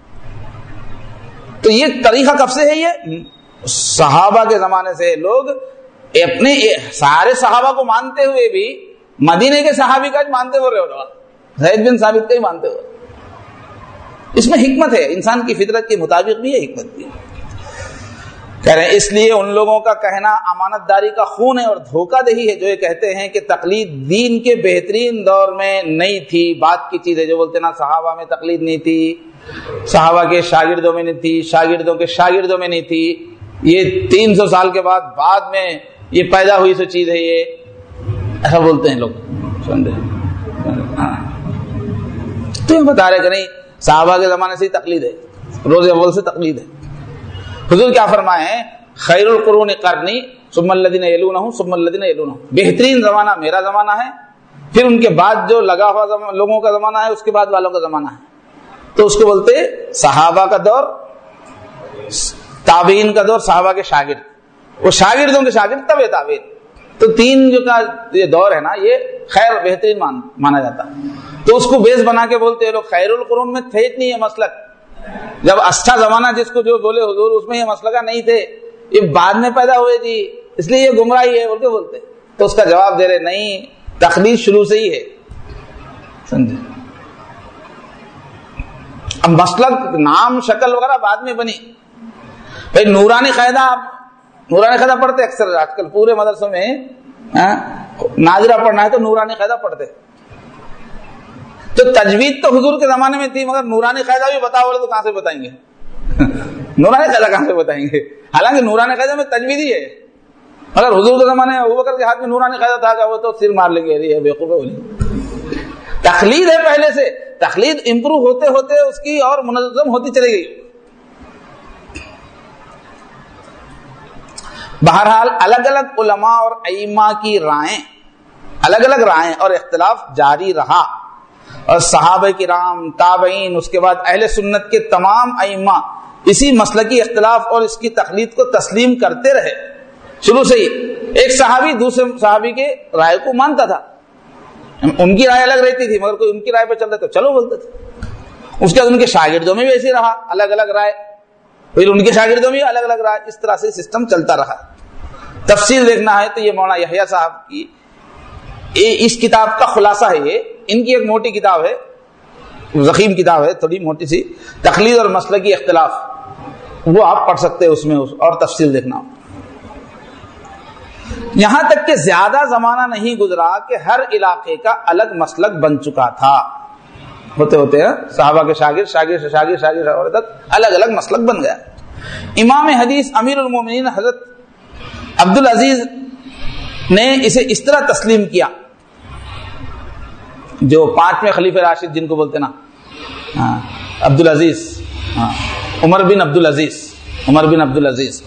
تو یہ طریقہ کب سے ہے؟ یہ صحابہ کے زمانے سے. لوگ اپنے سارے صحابہ کو مانتے ہوئے بھی مدینے کے صحابی کا مانتے ہو رہے ہو, زید بن ثابت کا ہی مانتے ہو. اس میں حکمت ہے, انسان کی فطرت کے مطابق بھی یہ حکمت بھی کہہ رہے ہیں. اس لیے ان لوگوں کا کہنا امانت داری کا خون ہے اور دھوکہ دہی ہے جو یہ کہتے ہیں کہ تقلید دین کے بہترین دور میں نہیں تھی. بات کی چیز ہے جو بولتے نا صحابہ میں تقلید نہیں تھی, صحابہ کے شاگردوں میں نہیں تھی, شاگردوں کے شاگردوں میں نہیں تھی, یہ 300 سال کے بعد میں یہ پیدا ہوئی سو چیز ہے, یہ ایسا بولتے ہیں لوگ. سمجھے؟ تو یہ بتا رہے کہ نہیں صحابہ کے زمانے سے ہی تقلید ہے, روز اول سے تقلید ہے. حضور کیا فرمائے ہیں؟ خیر القرون قرنی ثم الذین یلونہم ثم الذین یلونہم. بہترین زمانہ میرا زمانہ ہے, پھر ان کے بعد جو لگا ہوا لوگوں کا زمانہ ہے, اس کے بعد والوں کا زمانہ ہے. تو اس کو بولتے صحابہ کا دور, تابعین کا دور, صحابہ کے شاگرد, وہ شاگردوں کے شاگرد, تبع تابعین. تو 3 جو کا یہ دور ہے نا, یہ خیر بہترین مانا جاتا. تو اس کو بیس بنا کے بولتے ہیں لوگ خیر القرون میں تھے نہیں یہ مسلک. جب اچھا زمانہ جس کو جو بولے حضور اس میں یہ مسلک نہیں تھے, یہ بعد میں پیدا ہوئے جی, اس لیے یہ گمراہی ہے بول کے بولتے. تو اس کا جواب دے رہے نہیں, تقلید شروع سے ہی ہے. سمجھے؟ اب مسلک نام شکل وغیرہ بعد میں بنی. بھائی نورانی قاعدہ, آپ نورانی قاعدہ پڑھتے اکثر آج کل پورے مدرسوں میں, ناظرہ پڑھنا ہے تو نورانی قاعدہ پڑھتے. تو تجوید تو حضور کے زمانے میں تھی, مگر نورانی قاعدہ بھی بتاؤ بولے تو کہاں سے بتائیں گے؟ نورانی قاعدہ کہاں سے بتائیں گے؟ حالانکہ نورانی قاعدہ میں تجوید ہی ہے, مگر حضور کے زمانے میں ابوبکر کے ہاتھ میں نورانی قاعدہ تھا, وہ تو سر مار لیں گے, بیوقوف ہے. تقلید ہے پہلے سے, تقلید امپروو ہوتے ہوتے اس کی اور منظم ہوتی چلی گئی. بہرحال الگ الگ علماء اور ائمہ کی رائیں, الگ الگ رائیں اور اختلاف جاری رہا, اور صحابہ کرام, تابعین, اس کے بعد اہل سنت کے تمام ائمہ اسی مسلکی اختلاف اور اس کی تقلید کو تسلیم کرتے رہے شروع سے ہی. ایک صحابی دوسرے صحابی کے رائے کو مانتا تھا, ان کی رائے الگ رہتی تھی, مگر کوئی ان کی رائے پہ چلتا تو چلو بولتے تھے. اس کے بعد ان کے شاگردوں میں بھی ایسے رہا, الگ الگ رائے. پھر ان کے شاگردوں میں الگ الگ رائے، اس طرح سے سسٹم چلتا رہا۔ تفصیل دیکھنا ہے تو یہ مولانا یحییٰ صاحب کی اس کتاب کا خلاصہ ہے، یہ ان کی ایک موٹی کتاب ہے، ضخیم کتاب ہے تھوڑی موٹی سی، تقلید اور مسلکی اختلاف، وہ آپ پڑھ سکتے ہیں اس میں اور تفصیل دیکھنا۔ یہاں تک کہ زیادہ زمانہ نہیں گزرا کہ ہر علاقے کا الگ مسلک بن چکا تھا، ہوتے ہوتے ہیں صحابہ کے شاگرد اور تک الگ الگ مسلک بن گیا۔ امام حدیث امیر المومنین حضرت عبدالعزیز نے اسے اس طرح تسلیم کیا، جو 5ویں خلیفہ راشد جن کو بولتے نا، عبدالعزیز، عمر بن عبدالعزیز،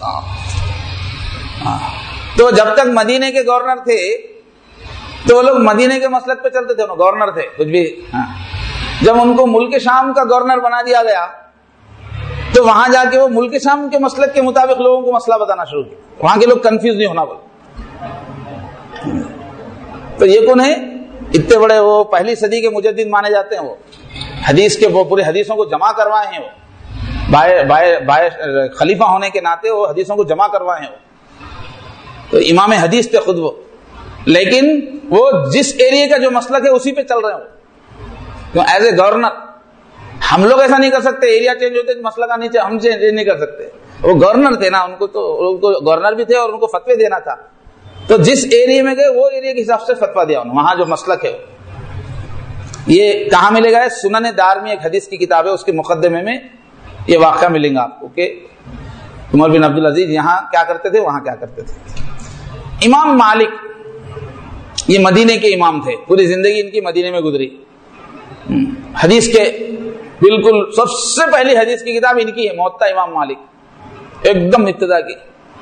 تو جب تک مدینے کے گورنر تھے تو وہ لوگ مدینے کے مسلک پہ چلتے تھے، گورنر تھے کچھ بھی۔ جب ان کو ملک شام کا گورنر بنا دیا گیا تو وہاں جا کے وہ ملک شام کے مسلک کے مطابق لوگوں کو مسئلہ بتانا شروع کیا، وہاں کے لوگ کنفیوز نہیں ہونا بولے۔ تو یہ کون ہے؟ اتنے بڑے وہ پہلی صدی کے مجدد مانے جاتے ہیں، وہ حدیث کے وہ پورے حدیثوں کو جمع کروائے ہیں، وہ بائے خلیفہ ہونے کے ناطے وہ حدیثوں کو جمع کروائے ہیں، وہ تو امام حدیث تھے خود وہ، لیکن وہ جس ایریا کا جو مسلک ہے اسی پہ چل رہے ہوں ایز اے گورنر۔ ہم لوگ ایسا نہیں کر سکتے، ایریا چینج ہوتے مسئلہ کا نیچے ہم چینج نہیں کر سکتے، وہ گورنر تھے نا، ان کو گورنر بھی تھے اور ان کو فتوے دینا تھا، تو جس ایریا میں گئے وہ ایریا کے حساب سے فتوا دیا انہوں، وہاں جو مسلک ہے۔ یہ کہاں ملے گا؟ سنن دارمی ایک حدیث کی کتاب ہے، اس کے مقدمے میں یہ واقعہ ملیں گا آپ کو کہ عمر بن عبدالعزیز یہاں کیا کرتے تھے، وہاں کیا کرتے تھے۔ امام مالک یہ مدینے کے امام تھے، پوری زندگی ان کی مدینے میں گزری، حدیث کے بالکل سب سے پہلی حدیث کی کتاب ان کی ہے، موطا امام مالک، ایک دم ابتدا کی۔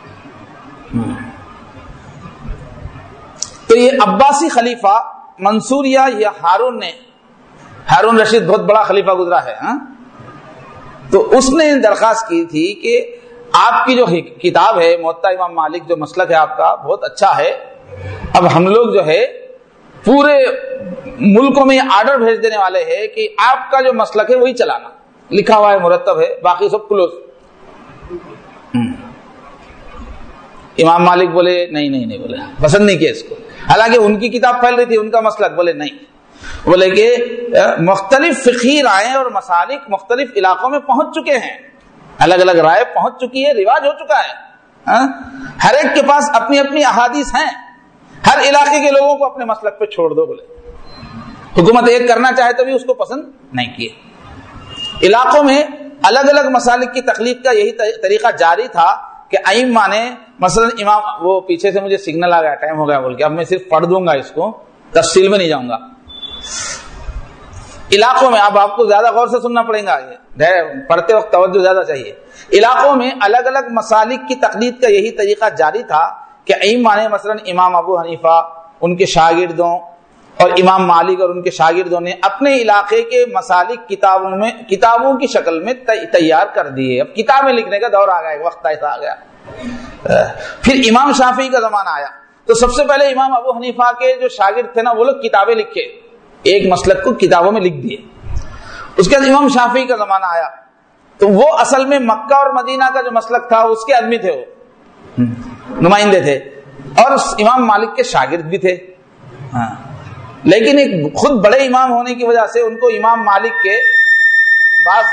تو یہ عباسی خلیفہ منصوریہ یا ہارون رشید بہت بڑا خلیفہ گزرا ہے، تو اس نے درخواست کی تھی کہ آپ کی جو کتاب ہے موطا امام مالک، جو مسلک ہے آپ کا بہت اچھا ہے، اب ہم لوگ جو ہے پورے ملکوں میں یہ آرڈر بھیج دینے والے ہیں کہ آپ کا جو مسلک ہے وہی چلانا، لکھا ہوا ہے، مرتب ہے، باقی سب کلوز۔ امام مالک بولے نہیں بولے، پسند نہیں کیا اس کو، حالانکہ ان کی کتاب پھیل رہی تھی، ان کا مسلک، بولے نہیں، بولے کہ مختلف فقہی رائے اور مسالک مختلف علاقوں میں پہنچ چکے ہیں، الگ الگ رائے پہنچ چکی ہے، رواج ہو چکا ہے، ہر ایک کے پاس اپنی اپنی احادیث ہیں، ہر علاقے کے لوگوں کو اپنے مسلک پہ چھوڑ دو، بولے حکومت ایک کرنا چاہے تو بھی اس کو پسند نہیں کیے۔ علاقوں میں الگ الگ مسالک کی تخلیق کا یہی طریقہ جاری تھا کہ ائمہ نے مثلا امام، وہ پیچھے سے مجھے سگنل آ گیا، ٹائم ہو گیا بول کے، اب میں صرف پڑھ دوں گا اس کو، تفصیل میں نہیں جاؤں گا۔ علاقوں میں اب آپ کو زیادہ غور سے سننا پڑے گا، پڑھتے وقت توجہ زیادہ چاہیے۔ علاقوں میں الگ الگ مسالک کی تقلید کا یہی طریقہ جاری تھا کہ ائمہ نے مثلا امام ابو حنیفہ، ان کے شاگردوں، اور امام مالک اور ان کے شاگردوں نے اپنے علاقے کے مسالک کتابوں کی شکل میں تیار کر دیے۔ اب کتابیں لکھنے کا دور آ گیا، ایک وقت ایسا آ گیا۔ پھر امام شافعی کا زمانہ آیا تو سب سے پہلے امام ابو حنیفہ کے جو شاگرد تھے نا، وہ لوگ کتابیں لکھے، ایک مسلک کو کتابوں میں لکھ دیے۔ اس کے بعد امام شافعی کا زمانہ آیا تو وہ اصل میں مکہ اور مدینہ کا جو مسلک تھا اس کے آدمی تھے، وہ نمائندے تھے، اور امام مالک کے شاگرد بھی تھے، لیکن ایک خود بڑے امام ہونے کی وجہ سے ان کو امام مالک کے بعض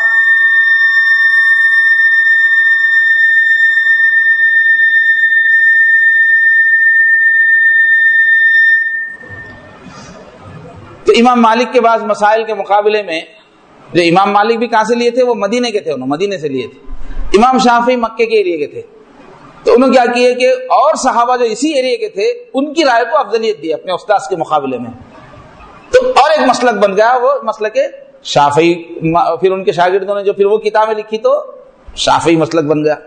تو امام مالک کے بعض مسائل کے مقابلے میں، جو امام مالک بھی کہاں سے لیے تھے، وہ مدینے کے تھے، انہوں مدینے سے لیے تھے۔ امام شافعی مکے کے ایریا کے تھے، تو انہوں نے کیا کیے کہ اور صحابہ جو اسی ایریا کے تھے ان کی رائے کو افضلیت دی اپنے استاذ کے مقابلے میں، تو اور ایک مسلک بن گیا، وہ مسلک شافعی۔ پھر ان کے شاگردوں نے جو پھر وہ کتابیں لکھی تو شافعی مسلک بن گیا۔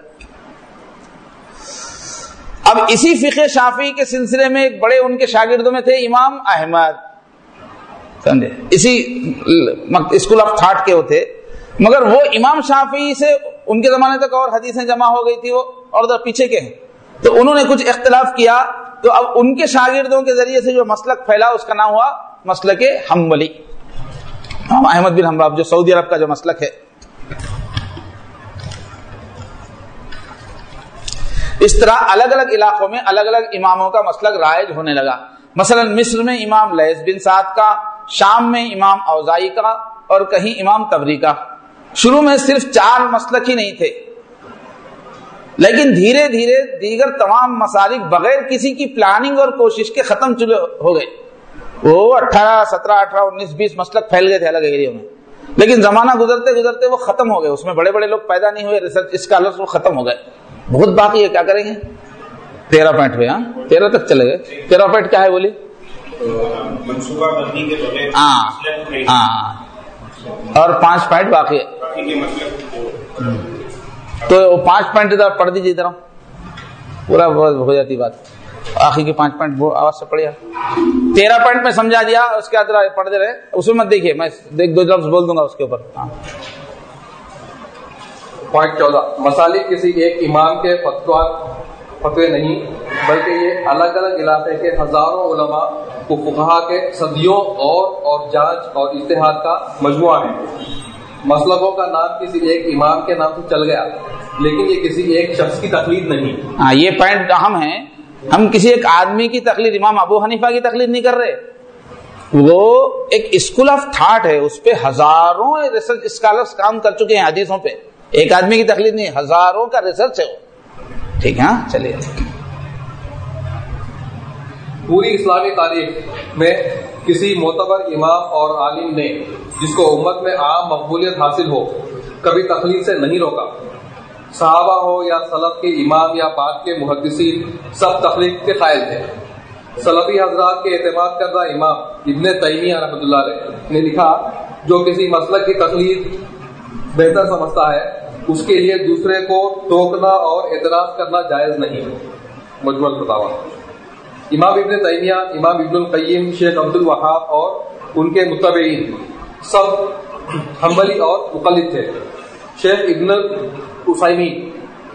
اب اسی فقہ شافعی کے سلسلے میں ایک بڑے ان کے شاگردوں میں تھے امام احمد، سمجھے، اسی اسکول آف تھاٹ کے وہ تھے، مگر وہ امام شافعی سے ان کے زمانے تک اور حدیثیں جمع ہو گئی تھی، وہ اور ادھر پیچھے کے ہیں، تو انہوں نے کچھ اختلاف کیا، تو اب ان کے شاگردوں کے ذریعے سے جو مسلک پھیلا اس کا نام ہوا مسلک حنبلی، احمد بن حنبل، جو سعودی عرب کا جو مسلک ہے۔ اس طرح الگ الگ علاقوں میں الگ الگ اماموں کا مسلک رائج ہونے لگا. مثلا مصر میں امام لیث بن سعد کا، شام میں امام اوزاعی کا، اور کہیں امام طبری کا. شروع میں صرف 4 مسلک ہی نہیں تھے، لیکن دھیرے دھیرے دیگر تمام مسالک بغیر کسی کی پلاننگ اور کوشش کے ختم ہو گئے. وہ 18 17 18 19 20 مسلک پھیل گئے تھے الگ ایریوں میں، لیکن زمانہ گزرتے گزرتے وہ ختم ہو گئے. اس میں بڑے بڑے لوگ پیدا نہیں ہوئے، ریسرچ اسکالرس وہ ختم ہو گئے. بہت باقی ہے، کیا کریں گے؟ 13 پوائنٹ پہ 13 تک چلے گئے. 13 پوائنٹ کیا ہے بولیے؟ منصوبہ بندی کے بغیر اور 5 پوائنٹ باقی ہے. تو 5 پوائنٹ ادھر پڑھ دیجیے، ادھر پورا ہو جاتی بات. آخری کے 5 پوائنٹ وہ آواز سے پڑھیا. 13 پوائنٹ میں سمجھا دیا، اس کے بعد پڑھ دے رہے، اس میں مت دیکھیے، میں 1-2 لفظ بول دوں گا اس کے اوپر. پوائنٹ 14 مسالک کسی ایک امام کے فتوے نہیں، بلکہ یہ الگ الگ علاقے کے ہزاروں علماء کو فقہا کے صدیوں اور جانچ اور اجتہاد کا مجموعہ ہے. مسلکوں کا نام کسی ایک امام کے نام سے چل گیا، لیکن یہ کسی ایک شخص کی تقلید نہیں. یہ پوائنٹ اہم ہے. ہم کسی ایک آدمی کی تقلید، امام ابو حنیفہ کی تقلید نہیں کر رہے. وہ ایک اسکول آف تھاٹ ہے، اس پہ ہزاروں ریسرچ اسکالرس کام کر چکے ہیں حدیثوں پہ. ایک آدمی کی تقلید نہیں، ہزاروں کا ریسرچ ہے وہ. ٹھیک ہے، چلیے. پوری اسلامی تاریخ میں کسی معتبر امام اور عالم نے جس کو امت میں عام مقبولیت حاصل ہو کبھی تقلید سے نہیں روکا. صحابہ ہو یا سلف کے امام یا بعد کے محدثین سب تقلید کے قائل تھے. سلفی حضرات کے اعتماد کردہ امام ابن تیمیہ رحمۃ اللہ علیہ نے لکھا، جو کسی مسلک کی تقلید بہتر سمجھتا ہے اس کے لیے دوسرے کو ٹوکنا اور اعتراض کرنا جائز نہیں. مجموع الفتاوی. امام ابن تیمیہ، امام ابن القیم، شیخ عبد الوہاب اور ان کے متبعین سب حنبلی اور مقلد تھے. شیخ ابن عثیمین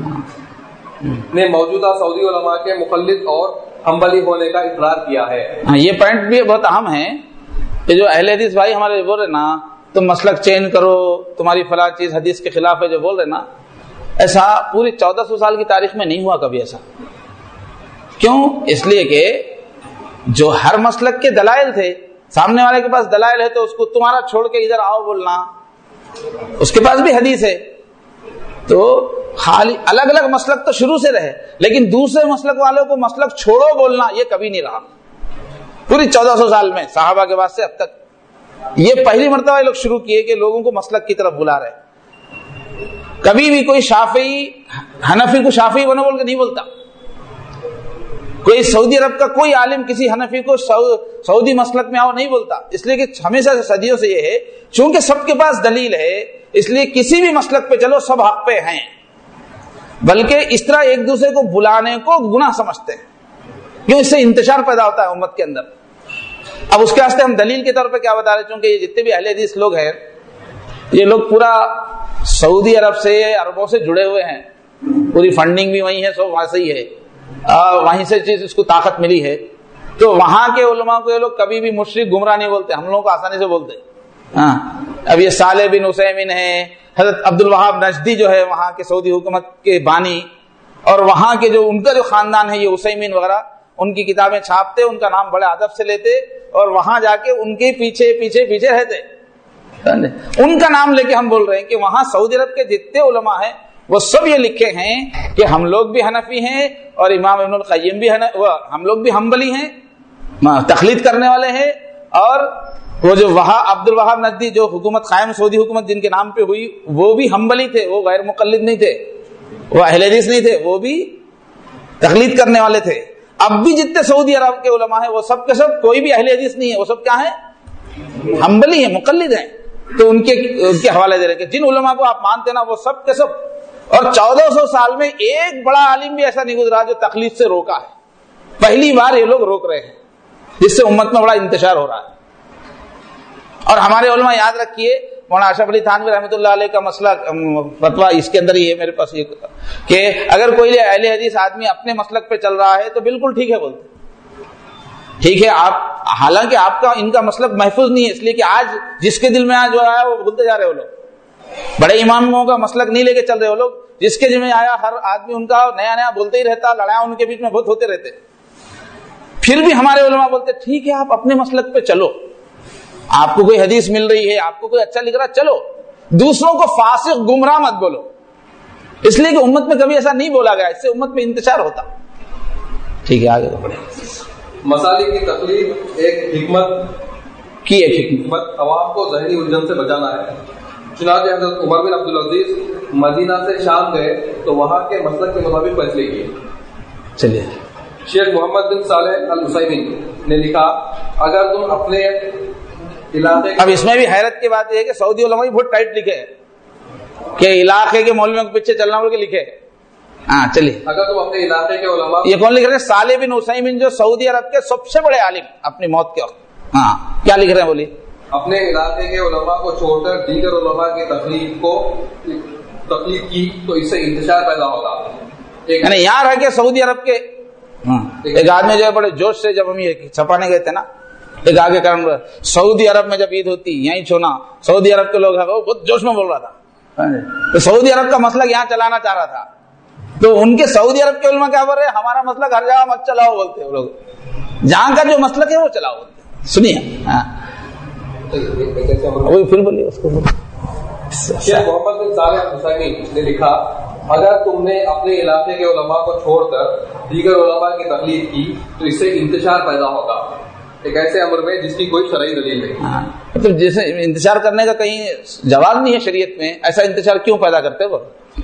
نے موجودہ سعودی علماء کے مقلد اور حنبلی ہونے کا اقرار کیا ہے. یہ پوائنٹ بھی بہت اہم ہے کہ جو اہل حدیث بھائی ہمارے بول رہے نا تم مسلک چینج کرو، تمہاری فلاں چیز حدیث کے خلاف ہے، جو بول رہے نا، ایسا پوری 1400 سال کی تاریخ میں نہیں ہوا کبھی ایسا. کیوں؟ اس لیے کہ جو ہر مسلک کے دلائل تھے، سامنے والے کے پاس دلائل ہے تو اس کو تمہارا چھوڑ کے ادھر آؤ بولنا، اس کے پاس بھی حدیث ہے. تو خالی الگ الگ مسلک تو شروع سے رہے، لیکن دوسرے مسلک والوں کو مسلک چھوڑو بولنا یہ کبھی نہیں رہا پوری 1400 سال میں. صحابہ کے بعد سے اب تک یہ پہلی مرتبہ لوگ شروع کیے کہ لوگوں کو مسلک کی طرف بلا رہے. کبھی بھی کوئی شافعی حنفی کو شافعی بنو بول کے نہیں بولتا. کوئی سعودی عرب کا کوئی عالم کسی حنفی کو سعودی مسلک میں آؤ نہیں بولتا. اس لیے کہ ہمیشہ سے صدیوں سے یہ ہے، چونکہ سب کے پاس دلیل ہے اس لیے کسی بھی مسلک پہ چلو سب حق پہ ہیں. بلکہ اس طرح ایک دوسرے کو بلانے کو گناہ سمجھتے ہیں، کیوں؟ اس سے انتشار پیدا ہوتا ہے امت کے اندر. اب اس کے واسطے ہم دلیل کے طور پہ کیا بتا رہے ہیں، چونکہ یہ جتنے بھی اہل حدیث لوگ ہیں یہ لوگ پورا سعودی عرب سے عربوں سے جڑے ہوئے ہیں، پوری فنڈنگ بھی وہیں ہے، سب وہاں سے ہی ہے، وہیں سے چیز اس کو طاقت ملی ہے. تو وہاں کے علماء کو یہ لوگ کبھی بھی مشرک گمراہ نہیں بولتے، ہم لوگوں کو آسانی سے بولتے. اب یہ صالح بن عثیمین ہے، حضرت عبد الوہاب نجدی جو ہے وہاں کے سعودی حکومت کے بانی، اور وہاں کے جو ان کا جو خاندان ہے یہ عثیمین وغیرہ، ان کی کتابیں چھاپتے، ان کا نام بڑے ادب سے لیتے اور وہاں جا کے ان کے پیچھے پیچھے پیچھے رہتے. ان کا نام لے کے ہم بول رہے ہیں کہ وہاں سعودی عرب کے جتنے علماء ہیں وہ سب یہ لکھے ہیں کہ ہم لوگ بھی حنفی ہیں اور امام ابن القیم بھی ہم لوگ بھی حنبلی ہیں، تقلید کرنے والے ہیں. اور وہ جو عبد الوہاب نجدی جو حکومت قائم سعودی حکومت جن کے نام پہ ہوئی وہ بھی حنبلی تھے، وہ غیر مقلد نہیں تھے، وہ اہل حدیث نہیں تھے، وہ بھی تقلید کرنے والے تھے. اب بھی جتنے سعودی عرب کے علماء ہیں وہ سب کے سب کوئی بھی اہل حدیث نہیں ہے، وہ سب کیا ہیں؟ حنبلی ہیں، مقلد ہیں. تو ان کے حوالے دے رہے کہ جن علماء کو آپ مانتے نا وہ سب کے سب. اور 1400 سال میں ایک بڑا عالم بھی ایسا نہیں گزرا جو تقلید سے روکا ہے. پہلی بار یہ لوگ روک رہے ہیں، جس سے امت میں بڑا انتشار ہو رہا ہے. اور ہمارے علماء یاد رکھیے، مولانا اشرف علی تھانوی رحمۃ اللہ علیہ کا مسئلہ فتویٰ اس کے اندر ہی ہے میرے پاس یہ کہ اگر کوئی اہل حدیث آدمی اپنے مسلک پہ چل رہا ہے تو بالکل ٹھیک ہے بولتے. ٹھیک ہے آپ، حالانکہ آپ کا ان کا مسلک محفوظ نہیں ہے، اس لیے کہ آج جس کے دل میں آج جو آیا وہ بھولتے جا رہے ہو لوگ. بڑے اماموں کا مسلک نہیں لے کے چل رہے ہو لوگ، جس کے ذمہ آیا ہر آدمی ان کا نیا نیا بولتے ہی رہتا, لڑائیاں ان کے بیچ میں بہت ہوتے رہتے. پھر بھی ہمارے علماء بولتے ٹھیک ہے آپ اپنے مسلک پہ چلو, آپ کو کوئی حدیث مل رہی ہے, آپ کو کوئی اچھا لکھ رہا, چلو, دوسروں کو فاسق گمراہ مت بولو, اس لیے کہ امت میں کبھی ایسا نہیں بولا گیا, اس سے امت میں انتشار ہوتا. ٹھیک ہے آگے بڑھیں. مسالے کی تکلیف ایک حکمت کی ایک حکمت عوام کو ذہنی الجھن سے بچانا ہے. چنانچہ حضرت عمر بن عبدالعزیز مدینہ سے شام گئے تو وہاں کے مسلک کے مطابق فیصلے کیے. چلیے. شیخ محمد بن صالح العثیمین نے لکھا اگر تم اپنے علاقے, اب اس میں بھی حیرت کی بات یہ ہے کہ سعودی علماء بہت ٹائٹ لکھے ہیں کہ علاقے کے مولویوں کے پیچھے چلنا بول کے لکھے. ہاں چلیے. اگر تم اپنے علاقے کے علماء, یہ کون لکھ رہے ہیں؟ صالح بن عثیمین جو سعودی عرب کے سب سے بڑے عالم اپنی موت کے وقت. ہاں کیا لکھ رہے ہیں بولیے. اپنے علاقے کے علماء کو چھوڑ کر دیگر علماء کی تقلید کی تو اس سے انتشار پیدا ہوگا. یعنی یہاں رہ کے سعودی عرب کے ایک آدمی جو ہے بڑے جوش سے, جب ہم یہ چھپانے گئے تھے نا, ایک آگے کرم سعودی عرب میں جب عید ہوتی یہیں چھونا, سعودی عرب کے لوگ ہیں وہ بہت جوش میں بول رہا تھا, تو سعودی عرب کا مسئلہ یہاں چلانا چاہ رہا تھا, تو ان کے سعودی عرب کے علماء کیا بول رہے ہیں ہمارا مسئلہ ہر جگہ مت چلاؤ بولتے ہیں وہ لوگ, جہاں کا جو مسلک ہے وہ چلاؤ بولتے ہیں. سنیے پھر بولیے اس کو. شیخ محمد بن صالح العثیمین نے لکھا اگر تم نے اپنے علاقے کے علماء کو چھوڑ کر دیگر علماء کی تقلید کی تو اس سے انتشار پیدا ہوگا ایک ایسے امر میں جس کی کوئی شرعی دلیل نہیں. مطلب جیسے انتشار کرنے کا کہیں جواب نہیں ہے شریعت میں, ایسا انتشار کیوں پیدا کرتے وہ.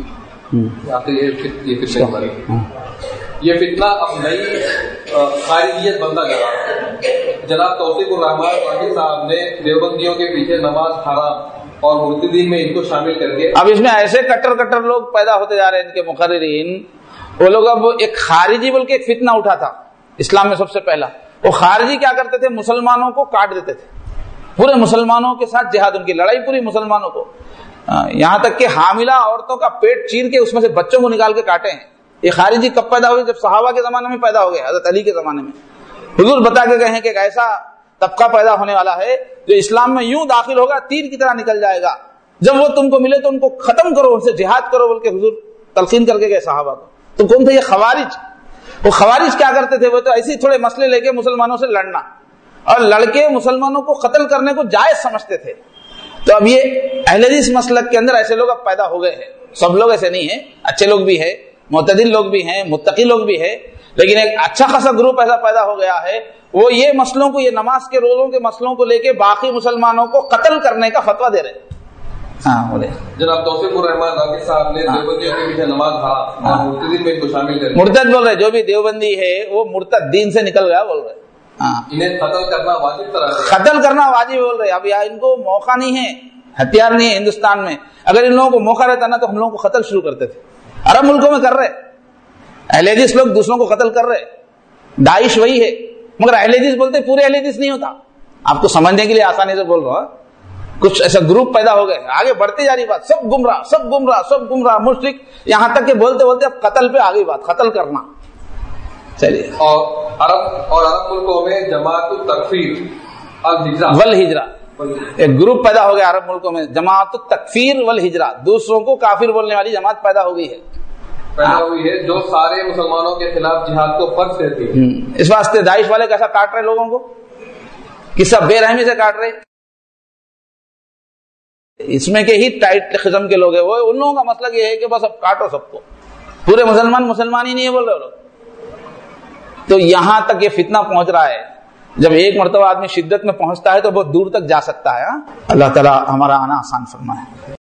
یہ فتنہ اب نئی خارجیت بنتا جا رہا ہے. جناب توفیق الرحمان واحد صاحب نے دیوبندیوں کے پیچھے نماز حرام اور مرتدین میں ان کو شامل کر کے, اب اس میں ایسے کٹر لوگ پیدا ہوتے جا رہے ہیں ان کے مقررین. وہ لوگ اب ایک خارجی بول کے ایک فتنہ اٹھا تھا اسلام میں سب سے پہلا. وہ خارجی کیا کرتے تھے, مسلمانوں کو کاٹ دیتے تھے, پورے مسلمانوں کے ساتھ جہاد, ان کی لڑائی پوری مسلمانوں کو, یہاں تک کہ حاملہ عورتوں کا پیٹ چیر کے اس میں سے بچوں کو نکال کے کاٹے ہیں. یہ خارجی کب پیدا ہوئے؟ جب صحابہ کے زمانے میں پیدا ہو گئے, حضرت علی کے زمانے میں. حضور بتا کے گئے ہیں کہ ایک ایسا طبقہ پیدا ہونے والا ہے جو اسلام میں یوں داخل ہوگا تیر کی طرح نکل جائے گا, جب وہ تم کو ملے تو ان کو ختم کرو, ان سے جہاد کرو بول کے حضور تلقین کر کے گئے صحابہ کو. تو کون تھے یہ خوارج؟ وہ خوارج کیا کرتے تھے, وہ تو ایسے تھوڑے مسئلے لے کے مسلمانوں سے لڑنا اور لڑکے مسلمانوں کو قتل کرنے کو جائز سمجھتے تھے. تو اب یہ اہل حدیث مسلک کے اندر ایسے لوگ اب پیدا ہو گئے ہیں. سب لوگ ایسے نہیں ہیں, اچھے لوگ بھی ہیں, معتدل لوگ بھی ہیں, متقی لوگ بھی ہیں, لیکن ایک اچھا خاصا گروپ ایسا پیدا ہو گیا ہے, وہ یہ مسئلوں کو, یہ نماز کے روزوں کے مسئلوں کو لے کے باقی مسلمانوں کو قتل کرنے کا فتویٰ دے رہے ہیں. ہاں بولے. جناب توفیق الرحمان راکش صاحب نے دیوبندیوں کے پیچھے نماز حرام اور مرتدین میں ان کو شامل کر مرتد بول رہے, جو بھی دیوبندی ہے وہ مرتد, دین سے نکل گیا بول رہے. انہیں قتل کرنا واجب قرار دیا, قتل کرنا واجب بول رہے. اب یہاں ان کو موقع نہیں ہے, ہتھیار نہیں ہے ہندوستان میں. اگر ان لوگوں کو موقع رہتا نا تو ہم لوگوں کو قتل شروع کرتے تھے. عرب ملکوں میں کر رہے اہل حدیث لوگ دوسروں کو قتل کر رہے, داعش وہی ہے, مگر اہل حدیث بولتے پورے اہل حدیث نہیں ہوتا. آپ کو سمجھنے کے لیے آسانی سے بول رہا ہوں, کچھ ایسا گروپ پیدا ہو گئے, آگے بڑھتے جا رہی بات, سب گمراہ سب گمراہ سب گمراہ مشرک, یہاں تک کہ بولتے بولتے اب قتل پہ آگئی بات, قتل کرنا. چلیے. اور عرب ملکوں میں جماعت التکفیر والہجرہ, ایک گروپ پیدا ہو گیا عرب ملکوں میں, جماعت التکفیر والہجرہ, دوسروں کو کافر بولنے والی جماعت پیدا ہو گئی ہے, جو سارے مسلمانوں کے خلاف جہاد کو فرض کرتی ہے. اس واسطے داعش والے کیسا کاٹ رہے لوگوں کو, کس بے رحمی سے کاٹ رہے. اس میں کہ ہی ٹائٹ قسم کے لوگ ہیں, وہ ان لوگوں کا مسئلہ یہ ہے کہ بس اب کاٹو سب کو, پورے مسلمان ہی نہیں ہے بول رہے لوگ. تو یہاں تک یہ فتنہ پہنچ رہا ہے. جب ایک مرتبہ آدمی شدت میں پہنچتا ہے تو بہت دور تک جا سکتا ہے. اللہ تعالی ہمارا آنا آسان فرمائے.